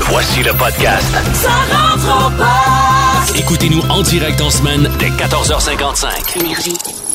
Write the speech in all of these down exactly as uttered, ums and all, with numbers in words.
Voici le podcast. Ça rentre au poste. Écoutez-nous en direct en semaine dès quatorze heures cinquante-cinq. Énergie.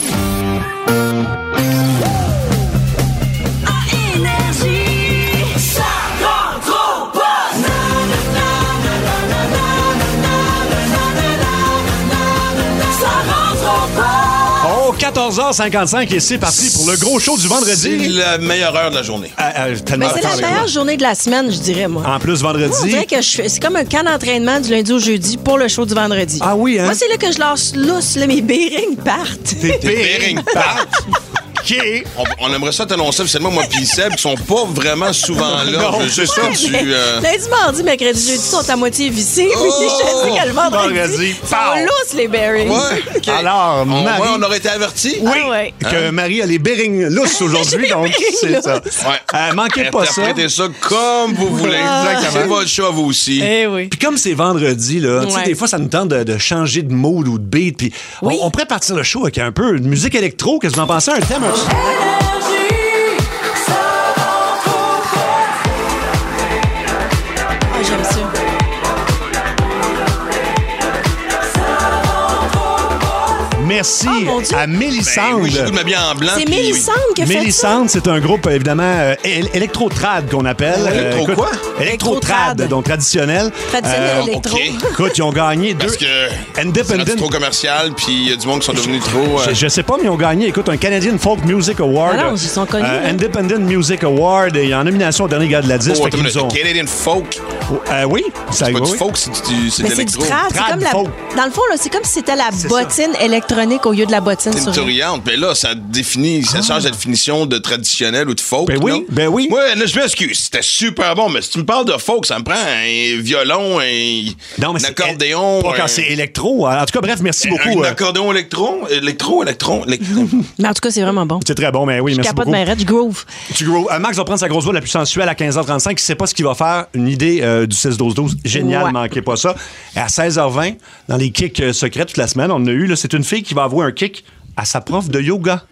À Énergie. Ça rentre au poste. Na, na, na, na, na, na, na, na, na, na, na, ça rentre au poste. Oh, quatorze heures cinquante-cinq et c'est parti pour le gros show du vendredi. C'est la meilleure heure de la journée. Euh, euh, tellement Mais c'est la d'accord avec meilleure moi. journée de la semaine, je dirais, moi. En plus, Moi, on vendredi. dirait que je fais, c'est comme un camp d'entraînement du lundi au jeudi pour le show du vendredi. Ah oui, hein? Moi, c'est là que je lâche lousse, là, mes bearings partent. T'es Tes bearings partent. OK. On, on aimerait ça t'annoncer officiellement, moi puis Seb, qui sont pas vraiment souvent là. Non, Je veux juste que tu... Mais euh, Lundi, mardi, mercredi, jeudi sont à moitié vissés. Oh! Puis je sais que le vendredi, Vendredi, ils sont pow! lousses, les bearings. Ouais, OK. Alors, on, Marie- ouais, on aurait été avertis. Oui, Ah ouais. que Marie a les bearings lousses aujourd'hui, donc c'est ça. Ouais. Euh, manquez pas ça. Interprétez ça comme vous voulez. Exactement. C'est votre choix, vous aussi. Eh oui. Puis comme c'est vendredi, là, tu sais, Ouais. des fois, ça nous tente de, de changer de mood ou de beat. Puis Oui. on, on pourrait partir le show avec un peu de musique électro. Qu'est-ce que vous en pensez? Un thème? un- Ah, j'aime ça. Merci Oh, mon Dieu. à Ben, Mélissande. oui, j'ai le goût de m'habiller en blanc. C'est puis- Mélissande qui a fait ça. Mélissande, c'est un groupe, évidemment, euh, él- électro-trad qu'on appelle. Électro écoute, quoi? Électro-trad, Électro-trad. donc traditionnel. Traditionnel Euh, électro. OK. Écoute, ils ont gagné deux... Parce que c'est rendu Independent... trop commercial, puis il y a du monde qui sont devenus trop... euh, Je, je sais pas, mais ils ont gagné, écoute, un Canadian Folk Music Award. Ah non, ils sont connus, Euh, hein. Independent Music Award. Et en nomination au dernier gars de la disque. Oh, fait attends qu'ils une minute, nous ont- Canadian folk. Euh, oui, ça C'est pas oui, du oui. folk, c'est du, c'est Mais de c'est du l'électro. trad. C'est Trad comme la... folk. Dans le fond, là, c'est comme si c'était la C'est bottine électronique au lieu de la bottine C'est sur une théoriante, mais là, ça définit, ça change la définition de traditionnel ou de folk. Ben oui, non? ben oui. Ouais, là, je m'excuse, c'était super bon, mais si tu me parles de folk, ça me prend un violon, un, Non, mais un c'est accordéon. Pas un- quand c'est électro. En tout cas, bref, merci beaucoup. Un euh, accordéon électron, électro, électron, électron. Mais en tout cas, c'est vraiment bon. C'est très bon, mais oui, Je merci capote beaucoup. ma raide, je groove. Tu gros- euh, Max va prendre sa grosse voix la plus sensuelle à quinze heures trente-cinq. Il sait pas ce qu'il va faire. Une idée euh, du six douze douze. Génial, Ouais. manquez pas ça. Et à seize heures vingt, dans les kicks euh, secrets toute la semaine, on en a eu, là, c'est une fille qui va avouer un kick à sa prof de yoga.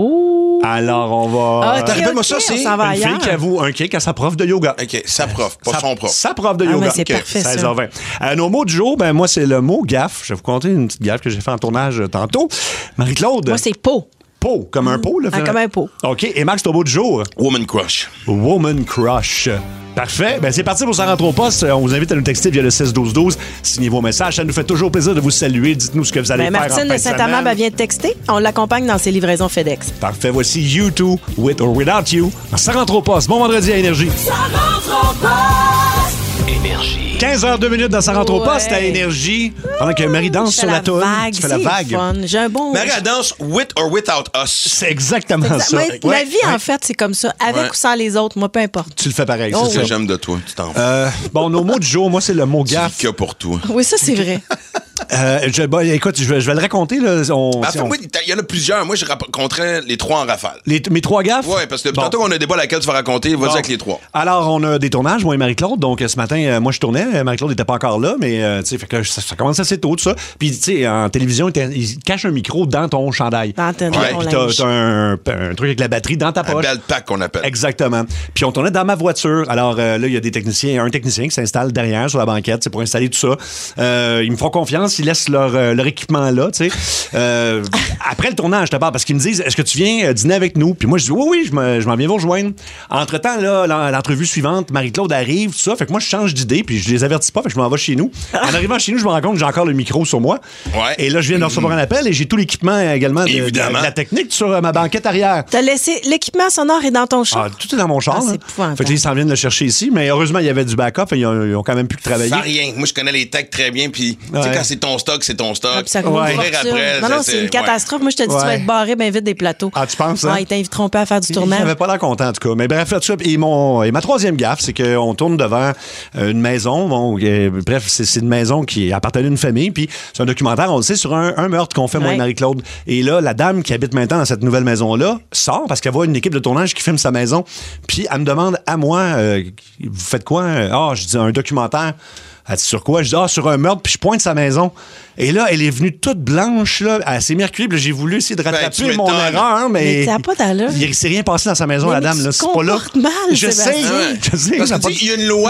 Oh! Alors, on va... Ah, euh, ok, rappelle-moi ok, ça, c'est on s'en va une ailleurs. fille qui avoue un kick à sa prof de yoga. OK, sa prof, pas Sa- son prof. Sa prof de Ah, yoga. mais c'est OK. parfait, ça. seize heures vingt. Euh, nos mots du jour, ben moi, c'est le mot gaffe. Je vais vous conter une petite gaffe que j'ai fait en tournage euh, tantôt. Marie-Claude. Moi, c'est pot. pot, comme un pot. Là, Ah, comme un pot. OK. Et Max, ton mot du jour? Woman crush. Woman Crush. Parfait. Ben, c'est parti pour Ça rentre au poste. On vous invite à nous texter via le six douze douze. Signez vos messages. Ça nous fait toujours plaisir de vous saluer. Dites-nous ce que vous allez Ben, faire en Martine fin de de Saint-Amand semaine. elle vient de texter. On l'accompagne dans ses livraisons FedEx. Parfait. Voici You Too, With or Without You. Ça rentre au poste. Bon vendredi à Énergie. Ça rentre au poste. Énergie. quinze heures deux minutes dans Ça rentre au poste à Ouais. Énergie. Pendant que Marie danse Je sur fais la toune. vague. Tu fais la c'est vague. fun. J'ai un bon... Marie, elle danse with or without us. C'est exactement Exact- ça. Moi, Ouais. La vie, en fait, c'est comme ça. Avec Ouais. ou sans les autres, moi, peu importe. Tu le fais pareil. Oh, c'est C'est ce ça. que j'aime de toi, tu t'en fous. Euh, bon, nos mots du jour, moi, c'est le mot C'est gaffe. que pour toi. Oui, ça, c'est vrai. Euh, je, bon, écoute, je vais, je vais le raconter. Là. On, Ben, en si fait, on- oui, il y en a plusieurs. Moi, je raconterais les trois en rafale. les- mes trois gaffes? Ouais, parce que Bon. tantôt, on a un débat laquelle tu vas raconter. Vas-y Bon. avec les trois. Alors, on a des tournages, moi et Marie-Claude. Donc, ce matin, euh, moi, je tournais. euh, Marie-Claude n'était pas encore là, mais euh, tu sais, fait que ça, ça commence assez tôt, tout ça. Puis, tu sais, en télévision, ils ils cachent un micro dans ton chandail. Dans ton- Puis, ton puis t'as, linge. t'as un, un truc avec la batterie dans ta Un poche. belt pack qu'on appelle. Exactement. Puis on tournait dans ma voiture. Alors euh, là, il y a des techniciens, un technicien qui s'installe derrière sur la banquette, c'est pour installer tout ça. Euh, ils me font confiance, ils laissent leur, euh, leur équipement là, tu sais. Euh, après le tournage, je te parle parce qu'ils me disent, est-ce que tu viens euh, dîner avec nous? Puis moi, je dis, oui, oui, je, me- je m'en viens vous rejoindre. Entre-temps, là, l'en- l'entrevue suivante, Marie-Claude arrive, tout ça. Fait que moi, je change d'idée, puis je les avertis pas, fait que je m'en vais chez nous. En arrivant chez nous, je me rends compte que j'ai encore le micro sur moi. Ouais. Et là, je viens de recevoir un appel et j'ai tout l'équipement également de, de- Évidemment. de la technique sur euh, ma banquette arrière. T'as laissé... L'équipement sonore est dans ton char. Ah, tout est dans mon char. Ah, c'est hein. épouvantable. Fait que là, ils s'en viennent le chercher ici, mais heureusement, il y avait du backup et ils ont, ils ont quand même pu travailler. Fais rien. Moi, je connais les techs très bien. Puis, tu sais, Ouais. quand c'est ton stock, c'est ton stock. Ah, puis ça coûte Ouais. une Courir fortune. après, non, non, ça, c'est une ouais. catastrophe. Moi, je te dis, tu Ouais. vas être barré bien vite des plateaux. Ah, tu penses, hein? Ouais, ils t'inviteront pas à faire du Il tournage. n'avait pas l'air content, en tout cas. Mais bref, là, tout ça. Et, mon, et ma troisième gaffe, c'est qu'on tourne devant euh, une maison. Bon, euh, bref, c'est, c'est une maison qui appartenait à une famille. Puis c'est un documentaire, on le sait, sur un, un meurtre qu'on fait, moi Ouais. et Marie-Claude. Et là, la dame qui habite maintenant dans cette nouvelle maison-là sort parce qu'elle voit une équipe de tournage qui filme sa maison. Puis elle me demande à moi, euh, vous faites quoi? Ah, je dis un documentaire. Elle dit sur quoi? Je dis, ah, sur un meurtre, puis je pointe sa maison. Et là, elle est venue toute blanche, là. Elle s'est mercurée, puis là, j'ai voulu essayer de rattraper tu mon m'étonnes. erreur, mais. Mais ça a pas d'allure. Il s'est rien passé dans sa maison, Mais la mais dame, tu là. te C'est pas là. comportes mal, Je sais, Sébastien. Ouais. je sais. Parce ça a que, pas- tu sais, il y a une loi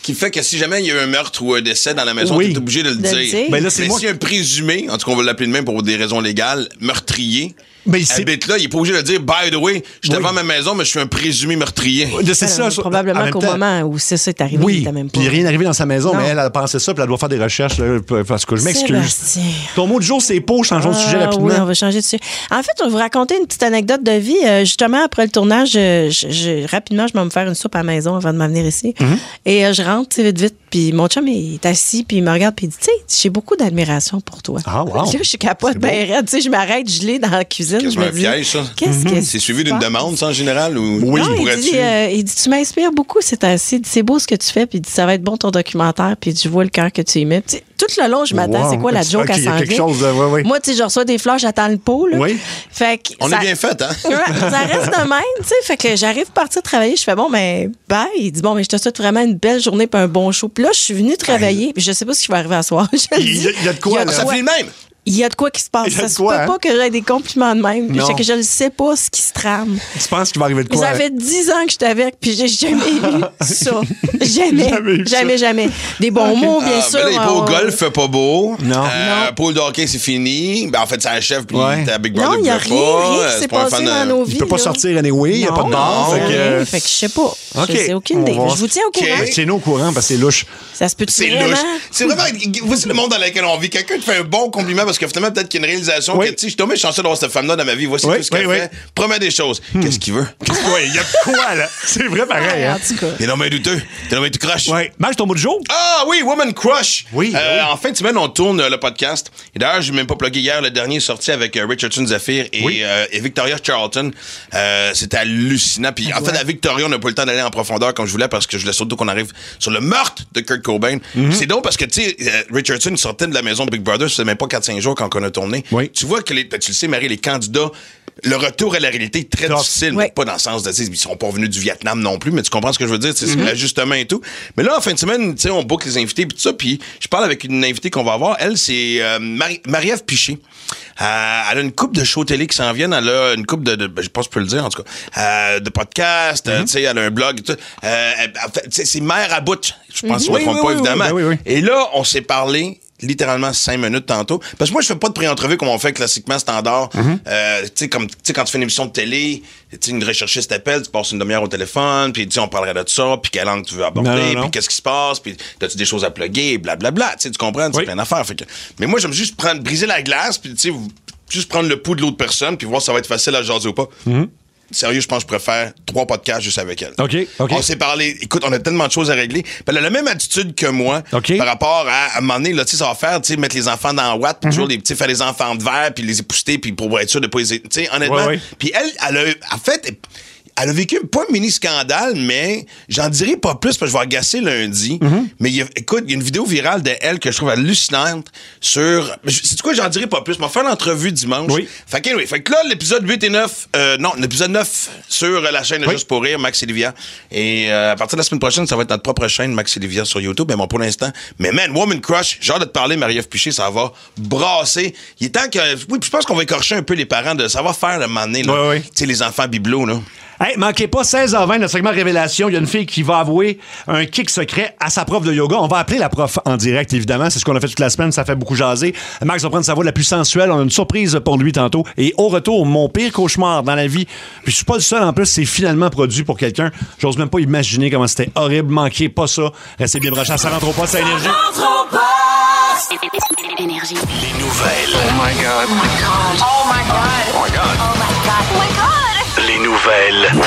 qui fait que si jamais il y a eu un meurtre ou un décès dans la maison, Oui. t'es obligé de le De dire. le dire. Ben là, c'est Mais moi si un présumé, en tout cas, on va l'appeler de même pour des raisons légales, meurtrier, Mais c'est- habite là, il est pas obligé de dire, by the way, je suis Oui. devant ma maison, mais je suis un présumé meurtrier. De- c'est Alors, ça. probablement en même qu'au temps- moment où c'est ça est arrivé, il Oui, était même puis pas. il n'est rien arrivé dans sa maison, Non. mais elle a pensé ça, puis elle doit faire des recherches. Là, parce que je m'excuse. Sébastien. Ton mot du jour, c'est peau. Changeons de sujet Ah, rapidement. Oui, on va changer de sujet. En fait, on va vous raconter une petite anecdote de vie. Euh, justement, après le tournage, je, je- je- rapidement, je vais me faire une soupe à la maison avant de m'en venir ici. Mm-hmm. Et euh, je rentre, tu sais, vite, vite. Puis mon chum il est assis, puis il me regarde, puis il dit, tu sais, j'ai beaucoup d'admiration pour toi. Ah, wow. Là, je suis capote C'est beau. bien raide. Tu sais, je m'arrête gelée dans la cuisine. Quasiment je me un dis, piège, ça. Qu'est-ce que C'est suivi d'une tu penses? demande, ça, en général? Ou Oui. Non, il pourrais-tu- dit, euh, il dit, tu m'inspires beaucoup, c'est assez, c'est beau ce que tu fais, puis il dit, ça va être bon ton documentaire, puis je vois le cœur que tu y mets. Tu sais, tout le long, je m'attends, Wow. c'est quoi la joke Ok, à il y a s'en quelque vient. chose de- ouais, ouais. Moi, tu sais, je reçois des fleurs, j'attends le pot, là. Oui. Fait que On ça- est bien fait, hein? Ouais, ça reste de même, tu sais. Fait que j'arrive partir travailler, je fais bon, ben, bye. Il dit bon, mais je te souhaite vraiment une belle journée puis un bon show. Puis là, je suis venue travailler, puis je sais pas ce qui va arriver à soir. Je le Il y dis. a- il y a de quoi, Il y a là? Ça finit le même. Il y a de quoi qui se passe. Il y a Ça de se quoi, peut hein? pas que j'aie des compliments de même. Puis Non. je sais que je ne sais pas ce qui se trame. Tu penses qu'il va arriver de quoi? Ça fait dix ans que je suis avec, puis j'ai jamais eu ça. Jamais. Jamais eu ça. Jamais, jamais. Des bons mots, bien Ah, sûr. ben là, il est pas au on- golf, fait pas beau. Non. Euh, Non. Paul de hockey, c'est fini. Ben, en fait, c'est un chef, puis Ouais. il était à Big Brother. Non, il n'y a veut rien, pas. rien Euh, qui c'est s'est pas un passé fan de- dans nos vies. Il peut pas là. sortir anyway, il n'y a pas de mort. Non, Fait que, rien. euh, Fait que je sais pas. OK. Je sais aucune On idée. va- Je vous tiens au courant. OK. Tiens-nous au courant parce que c'est louche. Ça se peut C'est vraiment? louche. C'est vraiment. Voici le monde dans lequel on vit. Quelqu'un te fait un bon compliment parce que finalement, peut-être qu'il y a une réalisation Oui. que, tu sais, je suis tombé chanceux d'avoir cette femme-là dans ma vie. Voici Oui, tout ce qu'elle oui, fait. Promet des choses. Qu'est-ce qu'il veut? Ouais, il y a de quoi, là? C'est vrai pareil, Ouais, hein? en tout cas. T'es nommé douteux. T'es nommé tout croche. Ouais. Mange ton mot du jour? Ah oui, Woman Crush. Oui, Euh, oui. En fin de semaine, on tourne euh, le podcast. Et d'ailleurs, j'ai même pas plugué hier. Le dernier est sorti avec euh, Richardson Zephyr et, Oui. euh, et Victoria Charlton. Euh, C'était hallucinant. Puis en fait, à Victoria, on n'a pas le temps d'aller en profondeur comme je voulais parce que je voulais surtout qu'on arrive sur le meurtre de Kurt Cobain. Mhm. C'est donc parce que, tu sais, euh, Richardson sortait de la maison de Big Brother. Ça fait même pas quatre cinq jours quand on a tourné. Oui. Tu vois que, les, ben, tu le sais, Marie, les candidats, le retour à la réalité est très Tough. difficile. Oui. Mais pas dans le sens de dire ils sont pas venus du Vietnam non plus, mais tu comprends ce que je veux dire, c'est Mhm. l'ajustement et tout. Mais là, en fin de semaine, tu sais, on book les invités puis tout ça, puis je parle avec une invitée qu'on va avoir. Elle, c'est euh, Marie- Marie-Ève Piché. Euh, elle a une couple de shows télé qui s'en viennent. Elle a une couple de, de ben, je pense que je peux le dire en tout cas, euh, de podcasts. Mhm. euh, tu sais, elle a un blog. Tout. Euh, elle- en fait, tu sais, c'est mère à bout. Je pense que je me Oui, trompe oui, pas oui, évidemment. oui, ben oui, oui. Et là, on s'est parlé littéralement cinq minutes tantôt. Parce que moi, je fais pas de pré-entrevue comme on fait classiquement standard. Mhm. Euh, tu sais, comme, tu sais, quand tu fais une émission de télé, tu sais, une recherchiste t'appelle, tu passes une demi-heure au téléphone, puis tu sais, on parlerait de ça, puis quelle langue tu veux aborder, Non, non, non. puis qu'est-ce qui se passe, puis as-tu des choses à plugger, blablabla. Tu sais, tu comprends, c'est Oui. plein d'affaires. Fait que, mais moi, j'aime juste prendre, briser la glace, puis tu sais, vous- juste prendre le pouls de l'autre personne, puis voir si ça va être facile à jaser ou pas. Sérieux, je pense que je préfère trois podcasts juste avec elle. OK, OK. On s'est parlé. Écoute, on a tellement de choses à régler. Puis elle a la même attitude que moi OK. par rapport à, à un moment donné, là, tu sais, ça va faire, tu sais, mettre les enfants dans Watt, puis toujours les petits, faire les enfants de verre, puis les épousseter, puis pour être sûr de pas les, tu sais, honnêtement. Ouais, ouais. Puis elle, elle a, en fait, elle a vécu pas un mini scandale, mais j'en dirai pas plus parce que je vais agacer lundi. Mm-hmm. Mais il y a- écoute, il y a une vidéo virale de elle que je trouve hallucinante sur. C'est quoi, j'en dirai pas plus. On va faire l'entrevue dimanche. Oui. Fait que, anyway, fait que là, l'épisode huit et neuf, euh, non, l'épisode neuf sur la chaîne de Oui. Juste pour rire, Max et Livia. Et euh, à partir de la semaine prochaine, ça va être notre propre chaîne, Max et Livia, sur YouTube. Mais bon, pour l'instant. Mais man, Woman Crush, j'ai hâte de te parler, Marie-Ève Piché, ça va brasser. Il est temps que. Oui, puis je pense qu'on va écorcher un peu les parents de. Ça va faire le moment donné, là. Oui, oui. Tu sais, les enfants bibelots, là. Hey, manquez pas, seize heures vingt, le segment Révélation. Il y a une fille qui va avouer un kick secret à sa prof de yoga. On va appeler la prof en direct, évidemment. C'est ce qu'on a fait toute la semaine. Ça fait beaucoup jaser. Max va prendre sa voix la plus sensuelle. On a une surprise pour lui tantôt. Et au retour, mon pire cauchemar dans la vie. Puis je suis pas le seul, en plus. C'est finalement produit pour quelqu'un. J'ose même pas imaginer comment c'était horrible. Manquez pas ça. Restez bien branchés. Ça rentre au poste à Énergie. Rentre au poste. Les Énergie. nouvelles. Oh my God. Oh my God. Oh my God. Oh my God. Oh my God. Oh my God. Les nouvelles.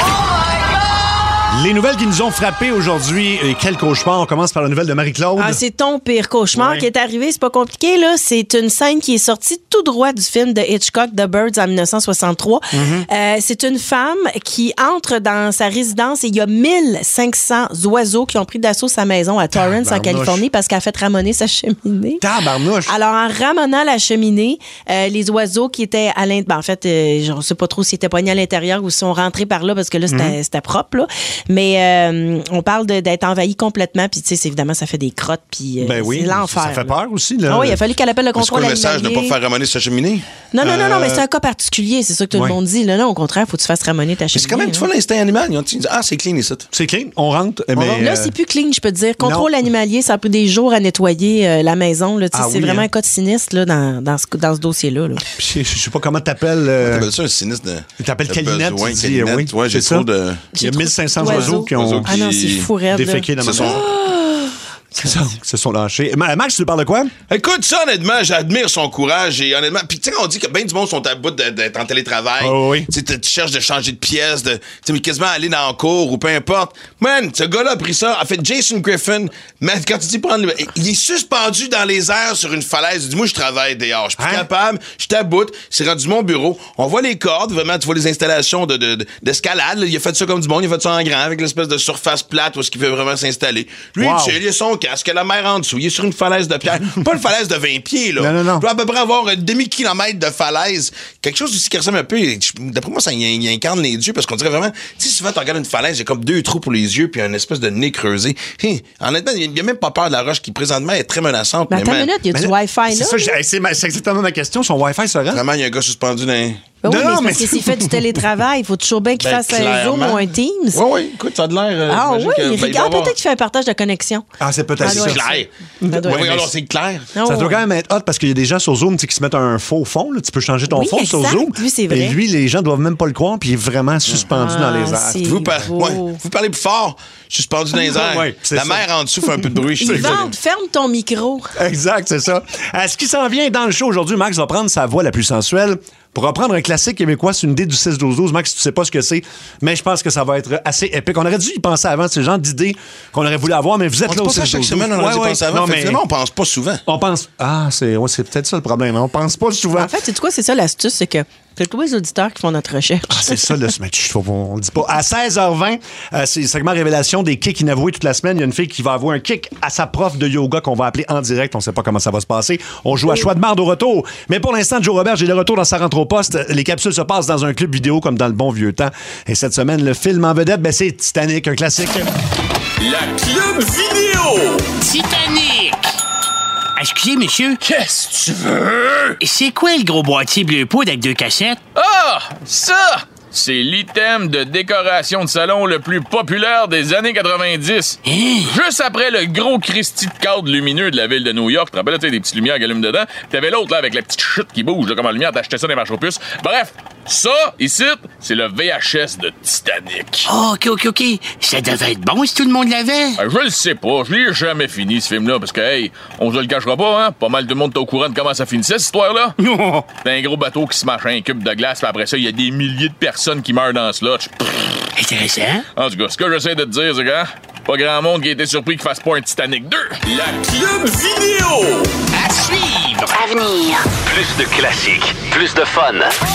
Les nouvelles qui nous ont frappés aujourd'hui. Et quel cauchemar. On commence par la nouvelle de Marie-Claude. Ah, c'est ton pire cauchemar Ouais. qui est arrivé. C'est pas compliqué, là. C'est une scène qui est sortie tout droit du film de Hitchcock, The Birds, en dix-neuf cent soixante-trois. Mm-hmm. Euh, c'est une femme qui entre dans sa résidence et il y a mille cinq cents oiseaux qui ont pris d'assaut sa maison à Torrance, en Tabarnouche. Californie, parce qu'elle a fait ramoner sa cheminée. Tabarnouche. Alors, en ramenant la cheminée, euh, les oiseaux qui étaient à l'intérieur, ben, en fait, euh, je ne sais pas trop s'ils étaient poignés à l'intérieur ou s'ils sont rentrés par là parce que là, c'était Mm-hmm. c'était propre, là. Mais euh, on parle de, d'être envahi complètement, puis tu sais, évidemment, ça fait des crottes, puis euh, Ben oui, c'est l'enfer. ça fait là. peur aussi. Là. Ah oui, il a fallu qu'elle appelle le C'est quoi contrôle le message de ne animalier. pas faire ramener sa cheminée? Non, non, non, non, Euh, mais c'est un cas particulier, c'est ça que tout ouais. le monde dit. Là, non, au contraire, faut que tu fasses ramoner ta Mais cheminée. c'est quand même, tu vois, l'instinct animal. Ils ont dit, ah, c'est clean ici. C'est clean, on rentre. Mais, Là, euh, c'est plus clean, je peux te dire. Contrôle non. animalier, ça a pris des jours à nettoyer euh, la maison. Là, tu sais, Ah c'est oui, vraiment hein. un cas de sinistre là, dans, dans, ce, dans ce dossier-là. Là. je, je sais pas comment t'appelles. euh, T'appelles ça un sinistre de. Tu t'appelles de Calinette, besoin, tu dis, Calinette. oui, Ouais, j'ai c'est trop ça. de. Il y a mille cinq cents d'oiseaux. oiseaux qui ont Oiseaux Ah non, c'est fou raide. là. déféqué dans ma C'est maison. son- C'est ça, ils se sont lâchés. Ma- Max, tu parles de quoi? Écoute, ça, honnêtement, j'admire son courage et honnêtement. Puis, tu sais, on dit que bien du monde sont à bout de- d'être en télétravail. Oh, oui. Tu sais, tu cherches de changer de pièce, de, tu sais, mais quasiment aller dans le cours ou peu importe. Man, ce gars-là a pris ça. En fait, Jason Griffin, man, quand tu dis prendre le. Il est suspendu dans les airs sur une falaise. Il dit, moi, je travaille dehors. Je suis plus Hein? capable. Je suis à bout. C'est rendu mon bureau. On voit les cordes, vraiment, tu vois les installations de, de, de- d'escalade. là. Il a fait ça comme du monde. Il a fait ça en grand avec l'espèce de surface plate où est-ce qu'il veut vraiment s'installer. Lui, Wow. il chill, il a son casque, la mer en dessous. Il est sur une falaise de pierre. Pas une falaise de vingt pieds, là. Non, non, non. Il doit à peu près avoir un demi-kilomètre de falaise. Quelque chose aussi qui ressemble un peu. D'après moi, ça y, y incarne les dieux parce qu'on dirait vraiment. Tu sais, souvent, tu regardes une falaise, il y a comme deux trous pour les yeux puis une espèce de nez creusé. Hey, honnêtement, il n'y a même pas peur de la roche qui présentement est très menaçante. Mais mais attends une man, minute, il y a Mais du là, Wi-Fi C'est là. ça, j'ai- c'est, ma- c'est exactement ma question. Son Wi-Fi se rend? Vraiment, il y a un gars suspendu dans un. Ben oui, Non, mais non, c'est mais parce que s'il fait du télétravail, il faut toujours bien qu'il Ben, fasse un Zoom clairement. ou un Teams. Oui, oui, écoute, ça a de l'air. euh, Ah oui, j'imagine que, il ben, il regarde. doit avoir- Peut-être qu'il fait un partage de connexion. Ah, c'est peut-être Ah, ça. ouais, C'est clair. Ça doit Oui, être alors ça. c'est clair. Ah, Ça ouais. doit quand même être hot parce qu'il y a des gens sur Zoom tu sais, qui se mettent un faux fond. Là. Tu peux changer ton Oui, fond sur exact. Zoom. Oui, c'est vrai. Et lui, les gens doivent même pas le croire, puis il est vraiment suspendu dans les Ah, airs. c'est Vous, par- beau. ouais, vous parlez plus fort. Suspendu dans les airs. Ouais, c'est la ça. mer en dessous fait un peu de bruit. je suis Yvonne, désolé. ferme ton micro. Exact, c'est ça. À ce qui s'en vient dans le show aujourd'hui, Max va prendre sa voix la plus sensuelle pour reprendre un classique québécois. C'est une idée du six douze douze. Max, tu sais pas ce que c'est, mais je pense que ça va être assez épique. On aurait dû y penser avant. C'est le genre d'idée qu'on aurait voulu avoir, mais vous êtes On là dit au pas ça six chaque douze semaine, on douze. a dit Ouais, penser ouais. avant. Non, mais Effectivement, on pense pas souvent. on pense. Ah, c'est, ouais, c'est peut-être ça le problème. hein. On pense pas souvent. En fait, c'est quoi? C'est ça l'astuce, c'est que c'est tous les auditeurs qui font notre recherche. Ah, c'est ça, le mais chut, faut- on le dit pas. À seize heures vingt, euh, c'est le segment révélation des kicks inavoués toute la semaine. Il y a une fille qui va avouer un kick à sa prof de yoga qu'on va appeler en direct. On sait pas comment ça va se passer. On joue à choix de marde au retour. Mais pour l'instant, Joe Robert, j'ai le retour dans sa rentre au poste. Les capsules se passent dans un club vidéo comme dans le bon vieux temps. Et cette semaine, le film en vedette, ben, c'est Titanic, un classique. La Club Vidéo. Titanic! Excusez, monsieur, Qu'est-ce que tu veux? c'est quoi le gros boîtier bleu poudre avec deux cassettes? Ah! Ça! C'est l'item de décoration de salon le plus populaire des années quatre-vingt-dix. Hein? Juste après le gros Christy de cadre lumineux de la ville de New York. Tu te rappelles, tu sais, des petites lumières qui allument dedans. Puis t'avais l'autre, là, avec la petite chute qui bouge, là, comme en lumière. T'achetais ça dans les marches aux puces. Bref, ça, ici, c'est le V H S de Titanic. Oh, OK, OK, OK. Ça devait être bon si tout le monde l'avait. Euh, Je le sais pas, je l'ai jamais fini, ce film-là, parce que, hey, on se le cachera pas, hein? Pas mal de monde est au courant de comment ça finissait, cette histoire-là. Non. C'est un gros bateau qui se marche un cube de glace, puis après ça, il y a des milliers de personnes qui meurent dans ce lodge. Intéressant. En tout cas, ce que j'essaie de te dire, c'est que, hein, pas grand monde qui a été surpris qu'il fasse pas un Titanic deux. La Club Vidéo. À suivre. À venir. Plus de classiques, plus de fun.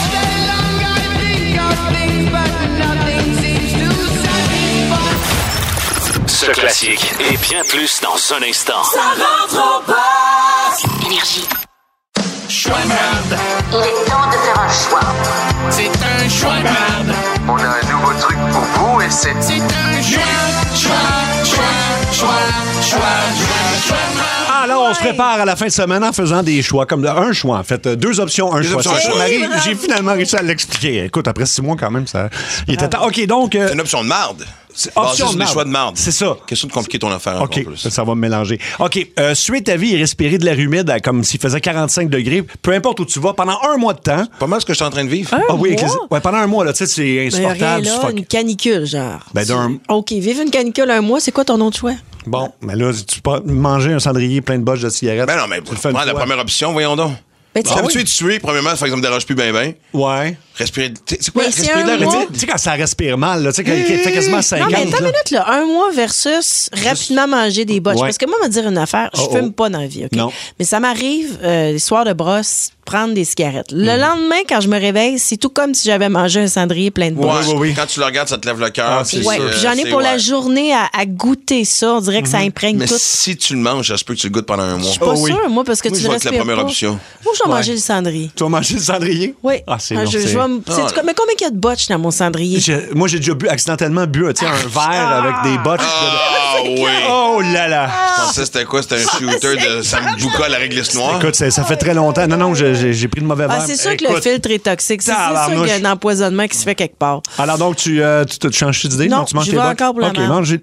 Ce classique et bien plus dans un instant. Ça rentre au poste. Énergie. Choix de merde. Il est temps de faire un choix. C'est un choix de merde. On a un nouveau truc pour vous et c'est C'est un choix, choix, choix, choix, choix, choix, choix de merde. Alors, on se prépare à la fin de semaine en faisant des choix, comme de- un choix, en fait. Euh, Deux options, un Deux choix. options, C'est un ça, choix. Marie, Hey, bravo. j'ai finalement réussi à l'expliquer. Écoute, après six mois, quand même, ça. Il était temps. OK, donc. euh, C'est une option de marde. C'est Basé option sur de des marde. choix de marde. C'est ça. Question de compliquer ton affaire OK, encore plus. ça va me mélanger. OK, euh, suer ta vie et respirer de l'air humide à- comme s'il faisait quarante-cinq degrés, peu importe où tu vas, pendant un mois de temps. Pas mal ce que je suis en train de vivre. Un Ah oui, avec les- mois? ouais, pendant un mois, là, tu sais, c'est Mais rien insupportable. là, tu fuck. une canicule, genre. Ben, d'un- OK, vivre une canicule un mois, c'est quoi ton autre choix? Bon, mais là, tu peux manger un cendrier plein de boches de cigarettes. Ben non, mais tu le fais une prends la fois. première option, voyons donc. Ben, tu- Je suis habitué de suer, premièrement, ça fait que ça me dérange plus bien, bien. Ouais. Respirer. t'sais, C'est quoi, Mais c'est respirer de un l'air mois. humide? Tu sais, quand ça respire mal, là, tu sais, quand il fait quasiment cinquante. Non, mais attends une là. minute, là. Un mois versus rapidement manger des botches. Ouais. Parce que moi, on va dire une affaire, je Oh, oh. fume pas dans la vie, OK? Non. Mais ça m'arrive, euh, les soirs de brosse, prendre des cigarettes. Le Hmm. lendemain, quand je me réveille, c'est tout comme si j'avais mangé un cendrier plein de Ouais, boches. oui, oui. Quand tu le regardes, ça te lève le cœur. Ah, puis c'est Ouais, ça. puis j'en ai c'est- pour la ouais. journée à, à goûter ça. On dirait que ça imprègne Mais tout. si tu le manges, ça se peut que tu le goûtes pendant un mois. Je suis pas Oh oui. sûre, moi, parce que Moi, tu je le vois que la respires première pas. option. Moi, je vais Ouais. manger le cendrier. Tu vas manger le cendrier? Oui. Ah, c'est Ah, long, je, c'est- je vais comme, Ah, sais-tu comme- mais combien il y a de botches dans mon cendrier? J'ai- Moi, j'ai déjà bu, accidentellement bu tu sais, un verre avec des botches. Ah, oui. Oh là là! Je pensais que c'était quoi? C'était un shooter de Sambuca à la réglisse noire? Écoute, ça, ça fait très longtemps. Non, non, j'ai j'ai pris de mauvais verre. Ah, c'est sûr que le Écoute, filtre est toxique. C'est c'est sûr tabarnouche. qu'il y a un empoisonnement qui se fait quelque part. Alors donc, tu, euh, tu, te- tu changes d'idée? Non, tu manges j'y tes vais bottes? encore pour la OK, merde. mange.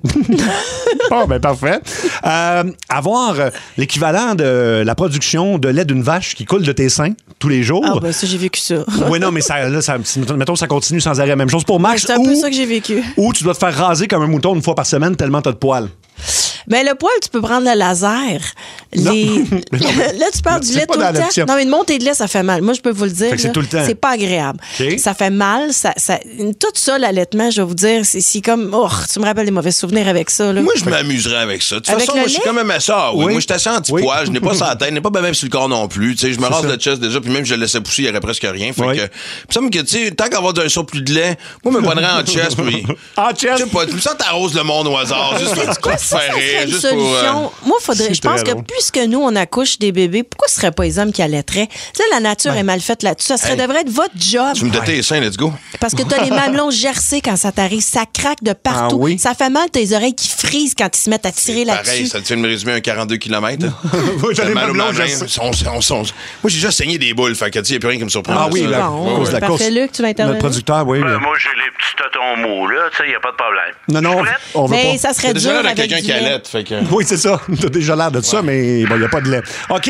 Bon, ben parfait. Euh, avoir euh, l'équivalent de la production de lait d'une vache qui coule de tes seins tous les jours. Ah, ben ça, j'ai vécu ça. Oui, non, mais ça, là, ça, mettons, ça continue sans arrêt. Même chose pour Max. C'est un ou, peu ça que j'ai vécu. ou tu dois te faire raser comme un mouton une fois par semaine tellement t'as de poils. Mais le poil, tu peux prendre le laser. Les... là, tu parles du C'est lait pas tout dans le temps. l'option. Non, mais une montée de lait, ça fait mal. Moi, je peux vous le dire. Fait que c'est là, tout le temps. C'est pas agréable. OK. Ça fait mal. Ça, ça... Tout ça, l'allaitement, je vais vous dire, c'est c'est comme. Oh, tu me rappelles des mauvais souvenirs avec ça. Là. Moi, je m'amuserais avec ça. De toute Avec façon, le moi, je suis lait? quand même à ça. Oui. Oui. Moi, je suis assez anti-poil. Oui. Je n'ai pas ça à la tête. Je n'ai pas même sur le corps non plus. Tu sais, je me rase ça. le chest déjà, puis même je le laissais pousser, il n'y aurait presque rien. Fait Oui. que, puis ça me que, tu sais, tant qu'avoir un surplus de lait, moi, je me prendrais en chest, puis. En chest? Je sais pas, tu me sens t'arroses le monde au hasard. Juste pour te Ça, ça faire serait rire. une Juste pour. euh, solution. Moi, faudrait, C'est je pense très que drôle. puisque nous, on accouche des bébés, pourquoi ce serait pas les hommes qui allaiteraient? Tu sais, la nature est mal faite là-dessus. Ça serait, Hey. devrait être votre job. Tu me détais les seins, let's go. Parce que t'as les mamelons gercés quand ça t'arrive. Ça craque de partout. Ah oui? Ça fait mal tes oreilles qui frisent quand ils se mettent à tirer Pareil, là-dessus. ça te fait me résumer un quarante-deux kilomètres. Oui, j'en ai mal au mamelons mamelon, gercés. on- on- on- on- Moi, j'ai déjà saigné des boules. Fait que, tu sais, il n'y a plus rien qui me surprend. Ah de oui, ça. là, Bon, à cause de la parfait, course. Luc, tu vas intervenir? Notre producteur, oui. Ben, oui. moi, j'ai les petits totons mous, là. Tu sais, il n'y a pas de problème. Non, non, Prête? on veut Mais pas. ça serait T'as dur déjà l'air de avec quelqu'un du qui lait. allaite. Fait que. Oui, c'est ça. T'as déjà l'air de ça, mais bon, il n'y a pas de lait. OK?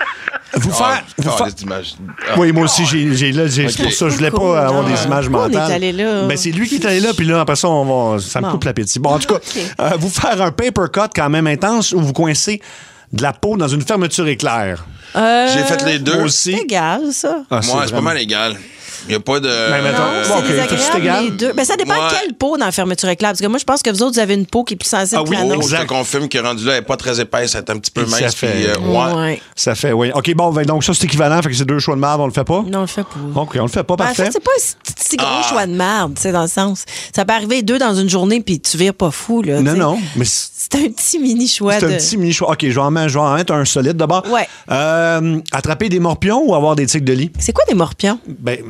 Vous Ah, faire. vous ah, faire- cette image. Ah. Oui, moi aussi, j'ai, j'ai là, j'ai, c'est pour ça que je voulais Cool, pas avoir non. des images Pourquoi on mentales. est allé là? Ben, c'est lui qui est allé là, puis là, après ça, on va, ça me Bon. coupe l'appétit. Bon, en tout cas, OK. euh, vous faire un paper cut quand même intense où vous coincez de la peau dans une fermeture éclair. Euh, J'ai fait les deux. Moi aussi. C'est égal, ça. Ah, Moi, c'est pas vraiment- mal égal. Il n'y a pas de. Ben, mettons- Non, c'est OK, c'est désagréable, égal. les deux. Ben, ça dépend Ouais. de quelle peau dans la fermeture éclair. Parce que moi, je pense que vous autres, vous avez une peau qui est plus sensible Ah que oui, la oh, nôtre. Je te exact. confirme que rendu là, elle n'est pas très épaisse, elle est un petit peu Ça mince. fait- Puis, euh, ouais. Ouais. Ça fait, oui. OK, bon, ben, donc ça, c'est équivalent, fait que c'est deux choix de merde, on le fait pas? Non, on le fait pas. OK, on le fait pas, Ben, en parfait. fait, c'est pas un si gros Ah. choix de merde, tu sais, dans le sens. Ça peut arriver deux dans une journée, puis tu vires pas fou, là. non, tu sais. non, mais c'est C'est un petit mini choix c'est de. un petit mini choix. OK, je vais en mettre, je vais en mettre un solide d'abord. Ouais. Euh, attraper des morpions ou avoir des tiques de lit? C'est quoi des morpions? Ben,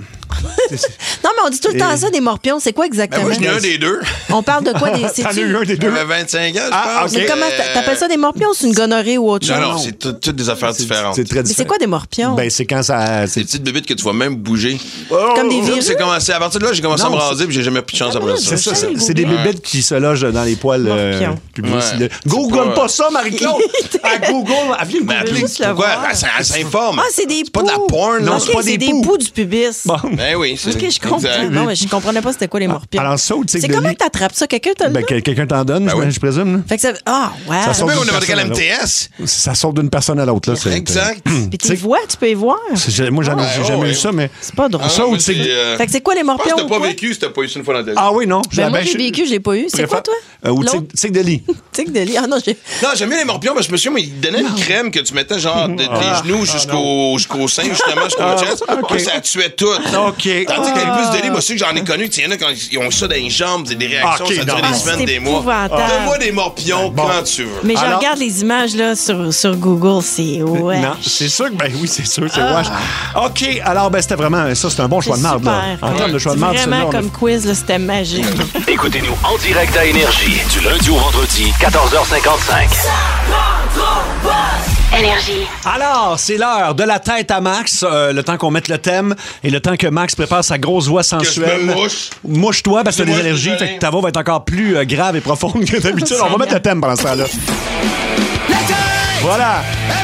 Non, mais on dit tout le temps Et- ça, des morpions. C'est quoi Ben, exactement? moi, je n'ai un des deux. On parle de quoi? Des... t'en as eu un des deux? J'avais vingt-cinq ans, je Ah, pense. OK. Mais comment Euh, t'a- t'appelles ça des morpions ou c'est une gonorrhée ou autre chose? Non, non, c'est tout- toutes des affaires différentes. C'est très Mais différent. c'est quoi des morpions? Ben, c'est quand ça. C'est des petites bébites que tu vois même bouger. Comme des Là, virus? c'est commencé. À partir de là, j'ai commencé Non, à me c'est- raser puis j'ai jamais plus de chance Ah, après non, ça. C'est ça, Je c'est, vais c'est des googler. bébites qui se logent dans les poils euh, Morpions. publics. Ouais. Google pas- pas ça, Marie-Claude! À Google, elle vient de Mais googler. appelez- juste le pourquoi? voir. Ah, ça, ça s'informe. Ah, c'est des C'est pas de la poux. porn, Non, là. c'est pas OK, des c'est des poux. poux du pubis. Bon. Ben oui, c'est. OK, je comprends. Exact. Non, mais je comprenais pas c'était quoi les morpions. Alors, ça, ou tic C'est de comment lit? que t'attrapes ça? Quelqu'un t'a le Ben, que- quelqu'un t'en donne, Ben je, oui. je présume. là. Fait que ça. Ah, ouais. Ça C'est sort bien d'une qu'on n'importe quel personne à M T l'autre. S. Ça sort d'une personne à l'autre. Là, c'est, Exact. Puis tu tu sais- les vois, tu peux les voir. c'est- moi, j'en ai Ah, j'ai ouais, jamais ouais. vu ça, mais. C'est pas drôle. Ah, Ça, ou moi, tic- c'est, euh, Fait que c'est quoi les Je pense morpions? que t'as ou pas quoi? vécu si t'as pas eu ça une fois dans ta vie. Ah oui, non. Ben, moi, ben, j'ai je- vécu, je l'ai pas eu. C'est quoi, toi? Euh, ou L'autre? tic, tic de lit. Tic de lit. Ah non, j'ai. Non, j'aime bien les morpions, parce que je me souviens, mais ils donnaient une crème que tu mettais genre de tes genoux jusqu'au jusqu'au sein, justement, jusqu'au Ah, chest. ok. Puis ça tuait tout. OK. Tandis qu'il y a plus de lits, moi, ceux que j'en ai connus, il y en a quand ils ont ça dans les jambes, c'est des réactions, Ok, ça dure non. des Ah, semaines, c'est des mois. épouvantable. Donne-moi des morpions quand tu veux. Mais je Alors- regarde les images là, sur, sur Google, c'est ouais. Non, c'est sûr que, ben oui, c'est sûr, c'est wesh. OK, alors, ben, c'était vraiment, ça, c'est un bon choix de marde, là. En termes de choix de marde, Vraiment, celui-là, on a- comme quiz, là, c'était magique. Écoutez-nous en direct à Énergie du lundi au vendredi, quatorze heures cinquante-cinq. Énergie. Alors, c'est l'heure de la tête à Max, euh, le temps qu'on mette le thème et le temps que Max prépare sa grosse voix sensuelle. me mouche. Mouche-toi parce que t'as des Moi, allergies, désolé. fait que ta voix va être encore plus euh, grave et profonde que d'habitude. On va mettre le thème pendant ce temps-là. Voilà.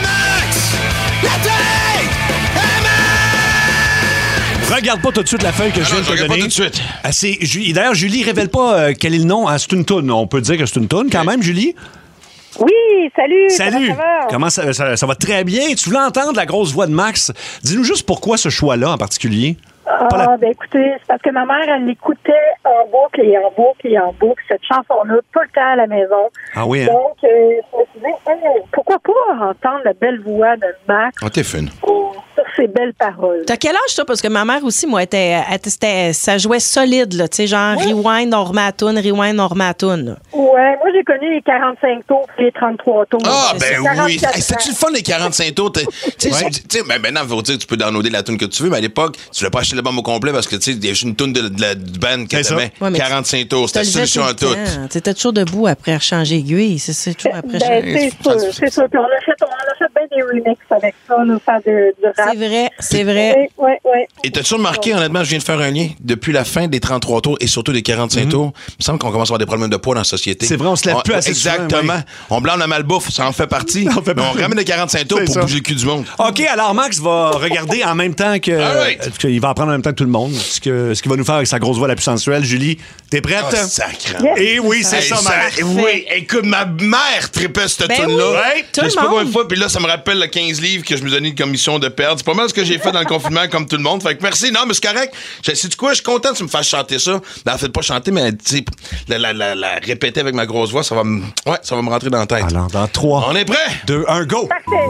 Regarde pas tout de suite la feuille que je Ah viens non, de je te regarde pas donner. tout de suite. Ah, c'est Julie. D'ailleurs, Julie révèle pas euh, quel est le nom. Ah, c'est une toune. On peut dire que c'est une toune quand même, Julie. Oui, salut. Salut. Comment ça va? Comment ça, ça, ça va très bien. Tu voulais entendre la grosse voix de Max. Dis-nous juste pourquoi ce choix-là en particulier. Ah, Pas la- ben écoutez, c'est parce que ma mère, elle l'écoutait en boucle et en boucle et en boucle, cette chanson-là, tout le temps à la maison. Ah oui, hein? Donc, euh, je me suis dit, hum, pourquoi pas entendre la belle voix de Max Oh, t'es fun. au- sur ces belles paroles. T'as quel âge, toi? Parce que ma mère aussi, moi, était, était, c'était, ça jouait solide, là. Tu sais, genre, ouais. rewind, on remet à toune, rewind, on remet à toune, là. Ouais, moi, j'ai connu les quarante-cinq tours et les trente-trois tours. Ah, ben oui. Hey, c'était-tu ans. le fun, les quarante-cinq tours? Tu sais, ben, maintenant, il faut dire que tu peux downloader la tune que tu veux, mais à l'époque, tu ne pas acheter l'album au complet parce que, tu sais, il y a juste une tune de, de la du band qui était ouais, quarante-cinq tours. C'était la solution à tout. Tu étais toujours debout après changer aiguille. C'est, c'est toujours après ben, c'est sûr, c'est sûr. Puis on a fait, on a fait bien des remixes avec ça, là, faire de, du rap. C'est vrai, c'est vrai. Oui, oui, oui. Et t'as-tu remarqué, honnêtement, je viens de faire un lien, depuis la fin des trente-trois tours et surtout des quarante-cinq mm-hmm. tours, il me semble qu'on commence à avoir des problèmes de poids dans la société. C'est vrai, on se lève on, plus assez Exactement. souvent, oui. On blâme la malbouffe, ça en fait partie. on fait mais on ramène les quarante-cinq tours pour ça. Bouger le cul du monde. OK, alors Max va regarder en même temps que... Right. qu'il va apprendre en même temps que tout le monde ce, que, ce qu'il va nous faire avec sa grosse voix la plus sensuelle. Julie, t'es prête? Oh, sacré. Yes. Et oui, c'est hey, ça, ça Max. Oui, écoute, ma mère tripait cette ben tune-là. Oui, ouais. Je sais pas combien de fois, puis là, ça me rappelle le quinze livres que je me donnais une commission de perdre. C'est pas mal ce que j'ai fait dans le confinement, comme tout le monde. Fait que merci. Non, mais c'est correct. Sais-tu quoi? Je suis content que tu me fasses chanter ça. Ben, en fait, pas chanter, mais la, la, la, la répéter avec ma grosse voix, ça va me ouais, ça va me rentrer dans la tête. Alors, dans trois. On est prêt? deux, un, go! Parfait.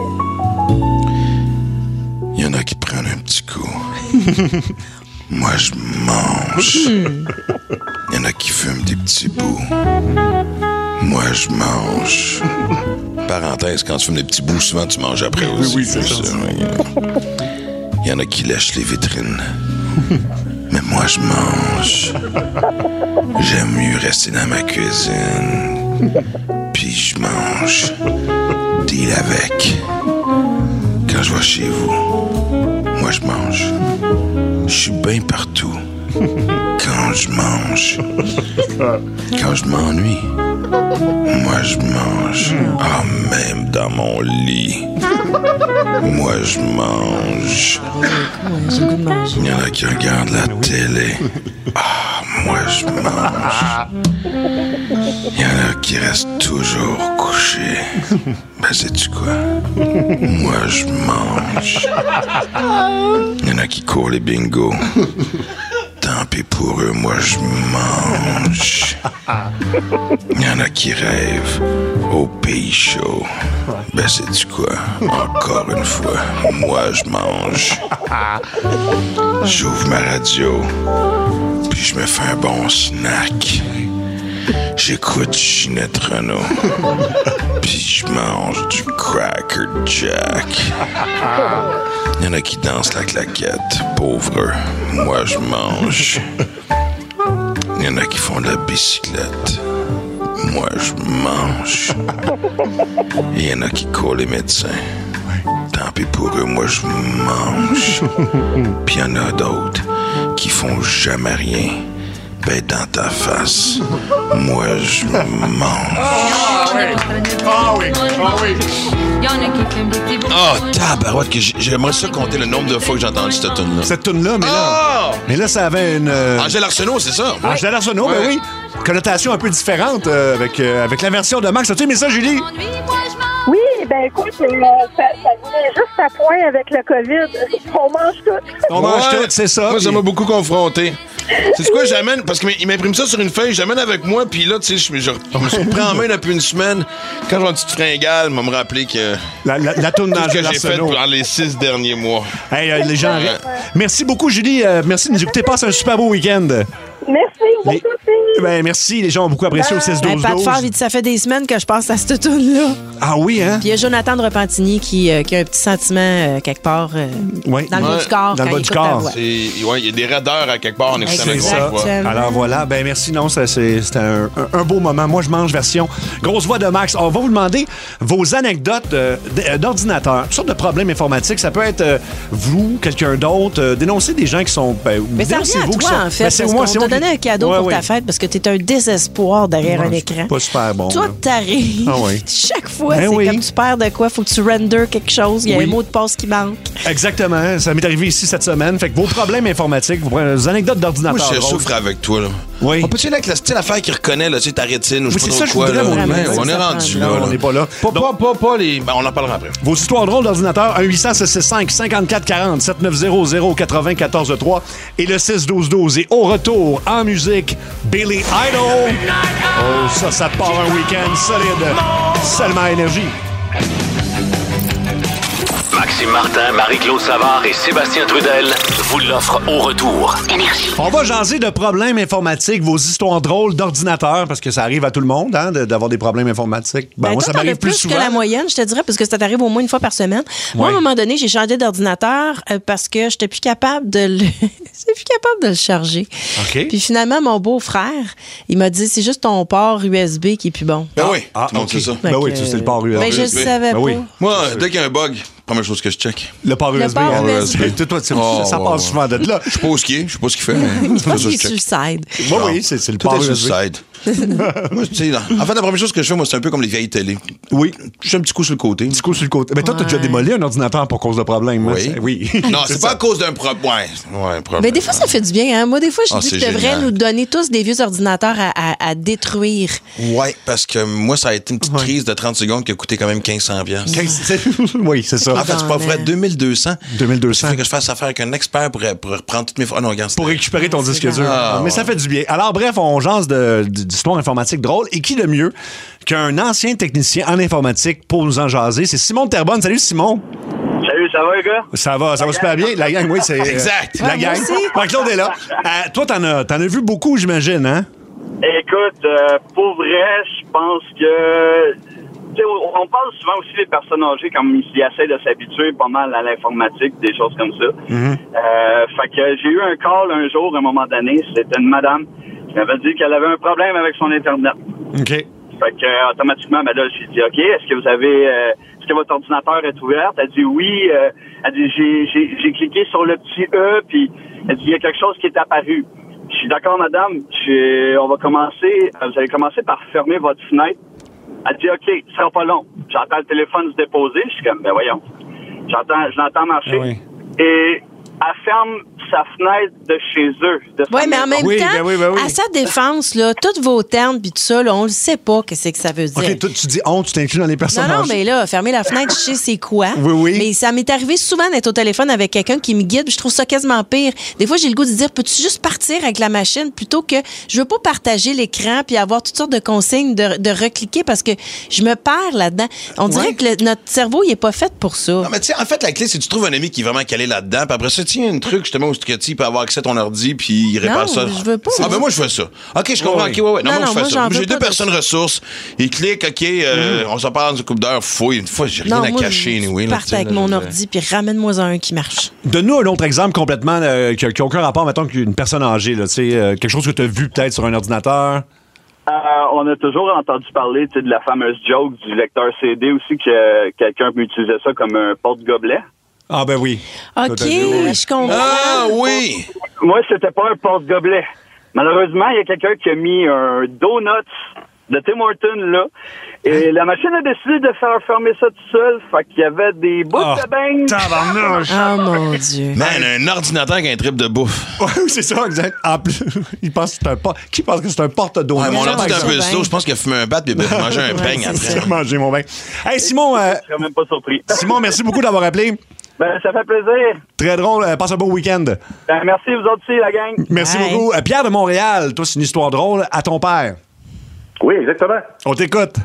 Il y en a qui prennent un petit coup. Moi, je mange. Il y en a qui fument des petits bouts. Moi, je mange. Parenthèse, quand tu fumes des petits bouts, souvent tu manges après aussi. Oui, c'est ça. Il y en a qui lèchent les vitrines. Mais moi, je mange. J'aime mieux rester dans ma cuisine. Puis je mange. Deal avec. Quand je vais chez vous, moi, je mange. Je suis bien partout. Quand je mange. Quand je m'ennuie. Moi, je mange. Ah, même dans mon lit. Moi, je mange. Il y en a qui regardent la télé. Ah, moi, je mange. Il y en a qui restent toujours couchés. Ben, sais-tu quoi? Moi, je mange. Il y en a qui courent les bingos. Tant pis pour eux, moi je mange. Il y en a qui rêvent au pays chaud. Ben sais-tu quoi? Encore une fois, moi je mange. J'ouvre ma radio, puis je me fais un bon snack. J'écoute Ginette Renault, puis je mange du Cracker Jack. Il y en a qui dansent la claquette, pauvres. Moi, je mange. Il y en a qui font de la bicyclette. Moi, je mange. Et il y en a qui courent les médecins. Tant pis pour eux, moi, je mange. Puis il y en a d'autres qui font jamais rien. Ben, dans ta face, moi, je mange. Ah oui! Ah oui! Ah oui! Oh, tabarouette, que j'aimerais ça compter le nombre de fois que j'ai entendu cette tune-là. Cette tune-là, mais là... Oh! Mais là, ça avait une... Euh... Angèle Arsenault, c'est ça? Angèle Arsenault, ouais. ben oui. Connotation un peu différente euh, avec, euh, avec la version de Max. As-tu aimé ça, Julie? Oui, ben écoute, euh, ça, ça venait juste à point avec le COVID. On mange tout. On mange ouais, tout, c'est ça. Moi, ça puis... m'a beaucoup confronté. C'est quoi, j'amène, parce qu'il m'imprime ça sur une feuille, j'amène avec moi, puis là, tu sais, je, je, je me suis pris en main depuis une semaine. Quand j'ai une petite fringale, m'a me rappelé que. La, la, la tourne que d'Angèle j'ai fait Arsenault. dans les six derniers mois. Hey, euh, les gens. Ouais. Merci beaucoup, Julie. Euh, merci de nous écouter. Passe un super beau week-end. Merci, vous Les... aussi. Ben, merci. Les gens ont beaucoup apprécié au six douze douze. Pat Fort, il dit, ça fait des semaines que je passe à cette tune-là. Ah oui, hein? Puis il y a Jonathan de Repentigny qui, euh, qui a un petit sentiment euh, quelque part euh, oui. dans le ouais. bas du corps. Dans le bas du corps. Il ouais, y a des raideurs à quelque part en écoutant la ça. grosse voix. Alors voilà, ben merci. Non, ça, c'est, c'était un, un, un beau moment. Moi, je mange version grosse voix de Max. On va vous demander vos anecdotes euh, d'ordinateur. Toutes sortes de problèmes informatiques. Ça peut être euh, vous, quelqu'un d'autre. Euh, dénoncer des gens qui sont... Ben, Mais ça revient à toi, sont, en fait, ben, c'est parce moi, qu'on c'est t'a moi donné qui... un cadeau ouais, pour ouais. ta fête parce que t'es un désespoir derrière ouais, un écran. Pas super bon. Tout là. t'arrive. Ah oui. Chaque fois, Ben c'est oui. comme tu perds de quoi. Faut que tu render quelque chose. Il y a Oui. un mot de passe qui manque. Exactement. Ça m'est arrivé ici cette semaine. Fait que vos problèmes informatiques, vos, vos anecdotes d'ordinateur. Moi, je drôles. souffre avec toi, là. Oui. On peut-tu aller avec la, tu sais, l'affaire qui reconnaît, là, tu sais, ta rétine ou je Oui, sais c'est pas ça trop que je quoi, voudrais là. vous Ouais, demander. on est Ça rendu Non, là, là. on n'est pas là. Pas, Donc, pas, pas, pas les... Ben, on en parlera après. vos histoires drôles d'ordinateur, un huit cents six six cinq cinquante-quatre quarante sept neuf zéro zéro quatre-vingt quatorze trois et le six douze douze. Et au retour, en musique, Billy Idol. Oh, ça, ça part un week-end solide. Seulement Énergie. Maxime Martin, Marie-Claude Savard et Sébastien Trudel vous l'offrent au retour. Énergie. On va jaser de problèmes informatiques, vos histoires drôles d'ordinateur, parce que ça arrive à tout le monde, hein, de- d'avoir des problèmes informatiques. Ben, Ben, moi, toi, ça t'en as m'arrive plus plus souvent. que la moyenne, je te dirais, parce que ça t'arrive au moins une fois par semaine. Moi, à Ouais. un moment donné, j'ai changé d'ordinateur euh, parce que j'étais plus capable de le... j'étais plus capable de le charger. OK. Puis finalement, mon beau-frère, il m'a dit, c'est juste ton port U S B qui est plus bon. Ben oui. Ah, non, OK. c'est ça. Ben oui, ça, c'est le port U S B. Ben, je U S B. savais Ben pas. oui. Moi, dès qu'il y a un bug, première chose que je check. Le port Le U S B. port hein. U S B. Toi, toi, tu- Oh, ça ouais, passe ouais. souvent de là. Je sais pas où ce qu'il est, je sais pas ce qu'il fait, mais Je c'est pense ça qu'il que est je sur le check. side. Oui, oui, c'est c'est le Tout port est U sur S le B. side. Moi, tu sais, là, en fait, la première chose que je fais, moi, c'est un peu comme les vieilles télés. Oui. Je fais un petit coup sur le côté. Petit coup sur le côté. Mais toi, t'as déjà Ouais. démoli un ordinateur pour cause de problème. hein? Oui. C'est- Oui. Non, c'est pas à cause d'un problème. Ouais, ouais, problème. Mais des fois, ça fait du bien. Hein? Moi, des fois, je Ah, dis que c'est tu devrais génial. nous donner tous des vieux ordinateurs à, à- à détruire. Ouais, parce que moi, ça a été une petite crise de trente secondes qui a coûté quand même quinze cents piastres. quinze c'est- Oui, c'est ça. En fait, c'est pas vrai, deux mille deux cents. deux mille deux cents. Ça fait que je fasse affaire avec un expert pour, pour reprendre toutes mes... Ah non, regarde. Pour récupérer ton disque dur. Ah, Mais ça fait du bien. Alors, bref, on jase de- d'histoires informatiques drôles. Et qui de mieux qu'un ancien technicien en informatique pour nous en jaser? C'est Simon de Terrebonne. Salut, Simon. Salut, ça va, les gars? Ça va, ça va super bien. La gang, oui, c'est. euh, Exact. La Ouais, gang. moi aussi. Marc-Claude est là. Euh, toi, t'en as, t'en as vu beaucoup, j'imagine, hein? Écoute, euh, pour vrai, je pense que... tu sais, on parle souvent aussi des personnes âgées comme ils essaient de s'habituer pas mal à l'informatique, des choses comme ça. Euh, fait que j'ai eu un call un jour, à un moment donné, c'était une madame qui m'avait dit qu'elle avait un problème avec son Internet. OK. Fait que euh, automatiquement, ben là, j'ai dit OK, est-ce que vous avez euh, est-ce que votre ordinateur est ouvert? Elle dit oui. Euh, elle dit j'ai, j'ai j'ai cliqué sur le petit E, puis elle dit il y a quelque chose qui est apparu. Je suis d'accord, madame, je- on va commencer, euh, vous allez commencer par fermer votre fenêtre. Elle dit OK, ça sera pas long. J'entends le téléphone se déposer, je suis comme ben voyons. J'entends je l'entends marcher. Ah oui. Et elle ferme sa fenêtre de chez eux. De sa Oui, mais en maison. même Oui, temps, ben oui, ben oui. à sa défense, là, tous vos termes puis tout ça, là, on le sait pas qu'est-ce que ça veut dire. OK, toi, tu dis honte, tu t'inclus dans les personnes Non, non, âgées. mais là, fermer la fenêtre, je sais c'est quoi. Oui, oui. Mais ça m'est arrivé souvent d'être au téléphone avec quelqu'un qui me guide, puis je trouve ça quasiment pire. Des fois, j'ai le goût de dire, peux-tu juste partir avec la machine plutôt que je veux pas partager l'écran puis avoir toutes sortes de consignes de, de recliquer parce que je me perds là-dedans. On dirait Ouais. que le- notre cerveau, il est pas fait pour ça. Non, mais tu sais, en fait, la clé, c'est que tu trouves un ami qui est vraiment calé là-dedans. Puis après ça, tiens, un truc, justement, où tu sais, il peut avoir accès à ton ordi, puis il répare Non, ça. je veux pas. Ah, ben moi, je fais ça. OK, je comprends. Ouais, OK, ouais, ouais. Non, Non, moi, non, je fais moi, ça. j'en veux J'ai pas deux de personnes ça. ressources. Ils cliquent, OK, euh, on se parle dans un couple d'heures. Fouille. Une fois, j'ai rien Non, à moi, cacher, je anyway, là, parte tu sais, avec là, mon je- ordi puis ramène-moi un qui marche. Donne-nous un autre exemple complètement euh, qui n'a aucun rapport, mettons, qu'une personne âgée. Là, tu sais, euh, quelque chose que tu as vu peut-être sur un ordinateur. Euh, on a toujours entendu parler tu sais, de la fameuse joke du lecteur C D aussi que quelqu'un peut utiliser ça comme un porte-gobelet. Ah, ben oui. OK, T'as dit oui. je comprends. Ah, oui! Moi, c'était pas un porte-gobelet. Malheureusement, il y a quelqu'un qui a mis un donut de Tim Hortons là. Et la machine a décidé de faire fermer ça tout seul. Fait qu'il y avait des bouts Ah, de beignes. tabarnouche. Oh mon Dieu. Man, un ordinateur qui a un trip de bouffe. Oui, c'est ça, exact. En plus, il pense que c'est un por- Qui pense que c'est un porte-dos? Ouais, mon non, ordi est un ça, peu ben. slow. Je pense qu'il a fumé un bat et il a mangé un Ouais, peigne c'est après. ça. Manger mon bain. Hey, Simon, euh, Je serais même pas surpris. Simon, merci beaucoup d'avoir appelé. Ben, ça fait plaisir. Très drôle. Euh, passe un bon week-end. Ben, merci, vous autres aussi, la gang. Merci Bye. beaucoup. Euh, Pierre de Montréal, toi, c'est une histoire drôle à ton père. Oui, exactement. On t'écoute.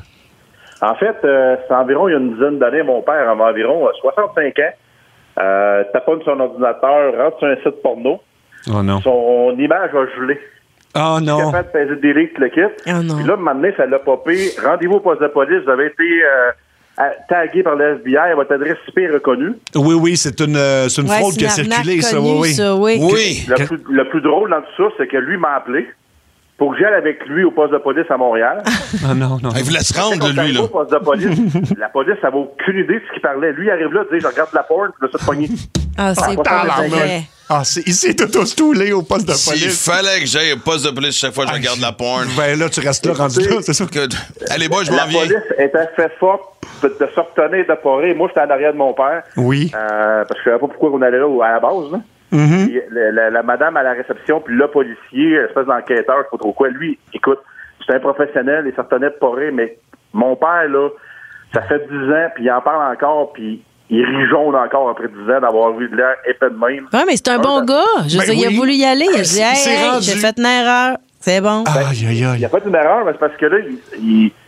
En fait, euh, c'est environ il y a une dizaine d'années, mon père avait environ euh, soixante-cinq ans. Euh, taponne son ordinateur, rentre sur un site porno. Oh non. Son image a gelé. Oh Il est non. capable de faire des delete, le kit. Oh non. Puis là, maintenant, ça l'a popé. Rendez-vous au poste de police. Vous avez été euh, à- tagué par le F B I. Votre adresse I P est reconnue. Oui, oui, c'est une, euh, c'est une Ouais, fraude c'est qui a une arnaque circulé, ça. connue, Oui, oui. ça, oui. Oui. Le plus, le plus drôle dans tout ça, c'est que lui m'a appelé pour que j'aille avec lui au poste de police à Montréal. Ah non, non. Il voulait se rendre, Quand on lui, arrive là. au poste de police, la police, ça vaut aucune idée de ce qu'il parlait. Lui, il arrive là, il dit, je regarde la porn, puis là, ça te pogne. Ah, c'est Ah, pas tabarnak. vrai. Ah, c'est, il s'est auto-stoulé au poste de S'il police. fallait que j'aille au poste de police chaque fois que je regarde la porn. Ben là, tu restes là, rendu là, c'est ça? Que... Allez, boy, je La m'en viens. police était fait forte de, de se retenir de porrer. Moi, j'étais en arrière de mon père. Oui. Euh, parce que je savais pas pourquoi on allait là au- à la base. Là. Mhm. Puis la, la- la madame à la réception, puis le policier, espèce d'enquêteur, je sais pas trop quoi, lui, écoute, c'est un professionnel, il se retenait de porrer, mais mon père, là, ça fait dix ans, puis il en parle encore, puis il rit jaune encore après dix ans d'avoir eu de l'air épais de même. Ouais, mais c'est un bon gars. Je veux Ben dire, il oui. a voulu y aller. Il a dit, C'est- hey, c'est hey, rendu. j'ai fait une erreur. C'est bon. Aïe, aïe, Il aïe. a fait une erreur, mais c'est parce que là, il, il,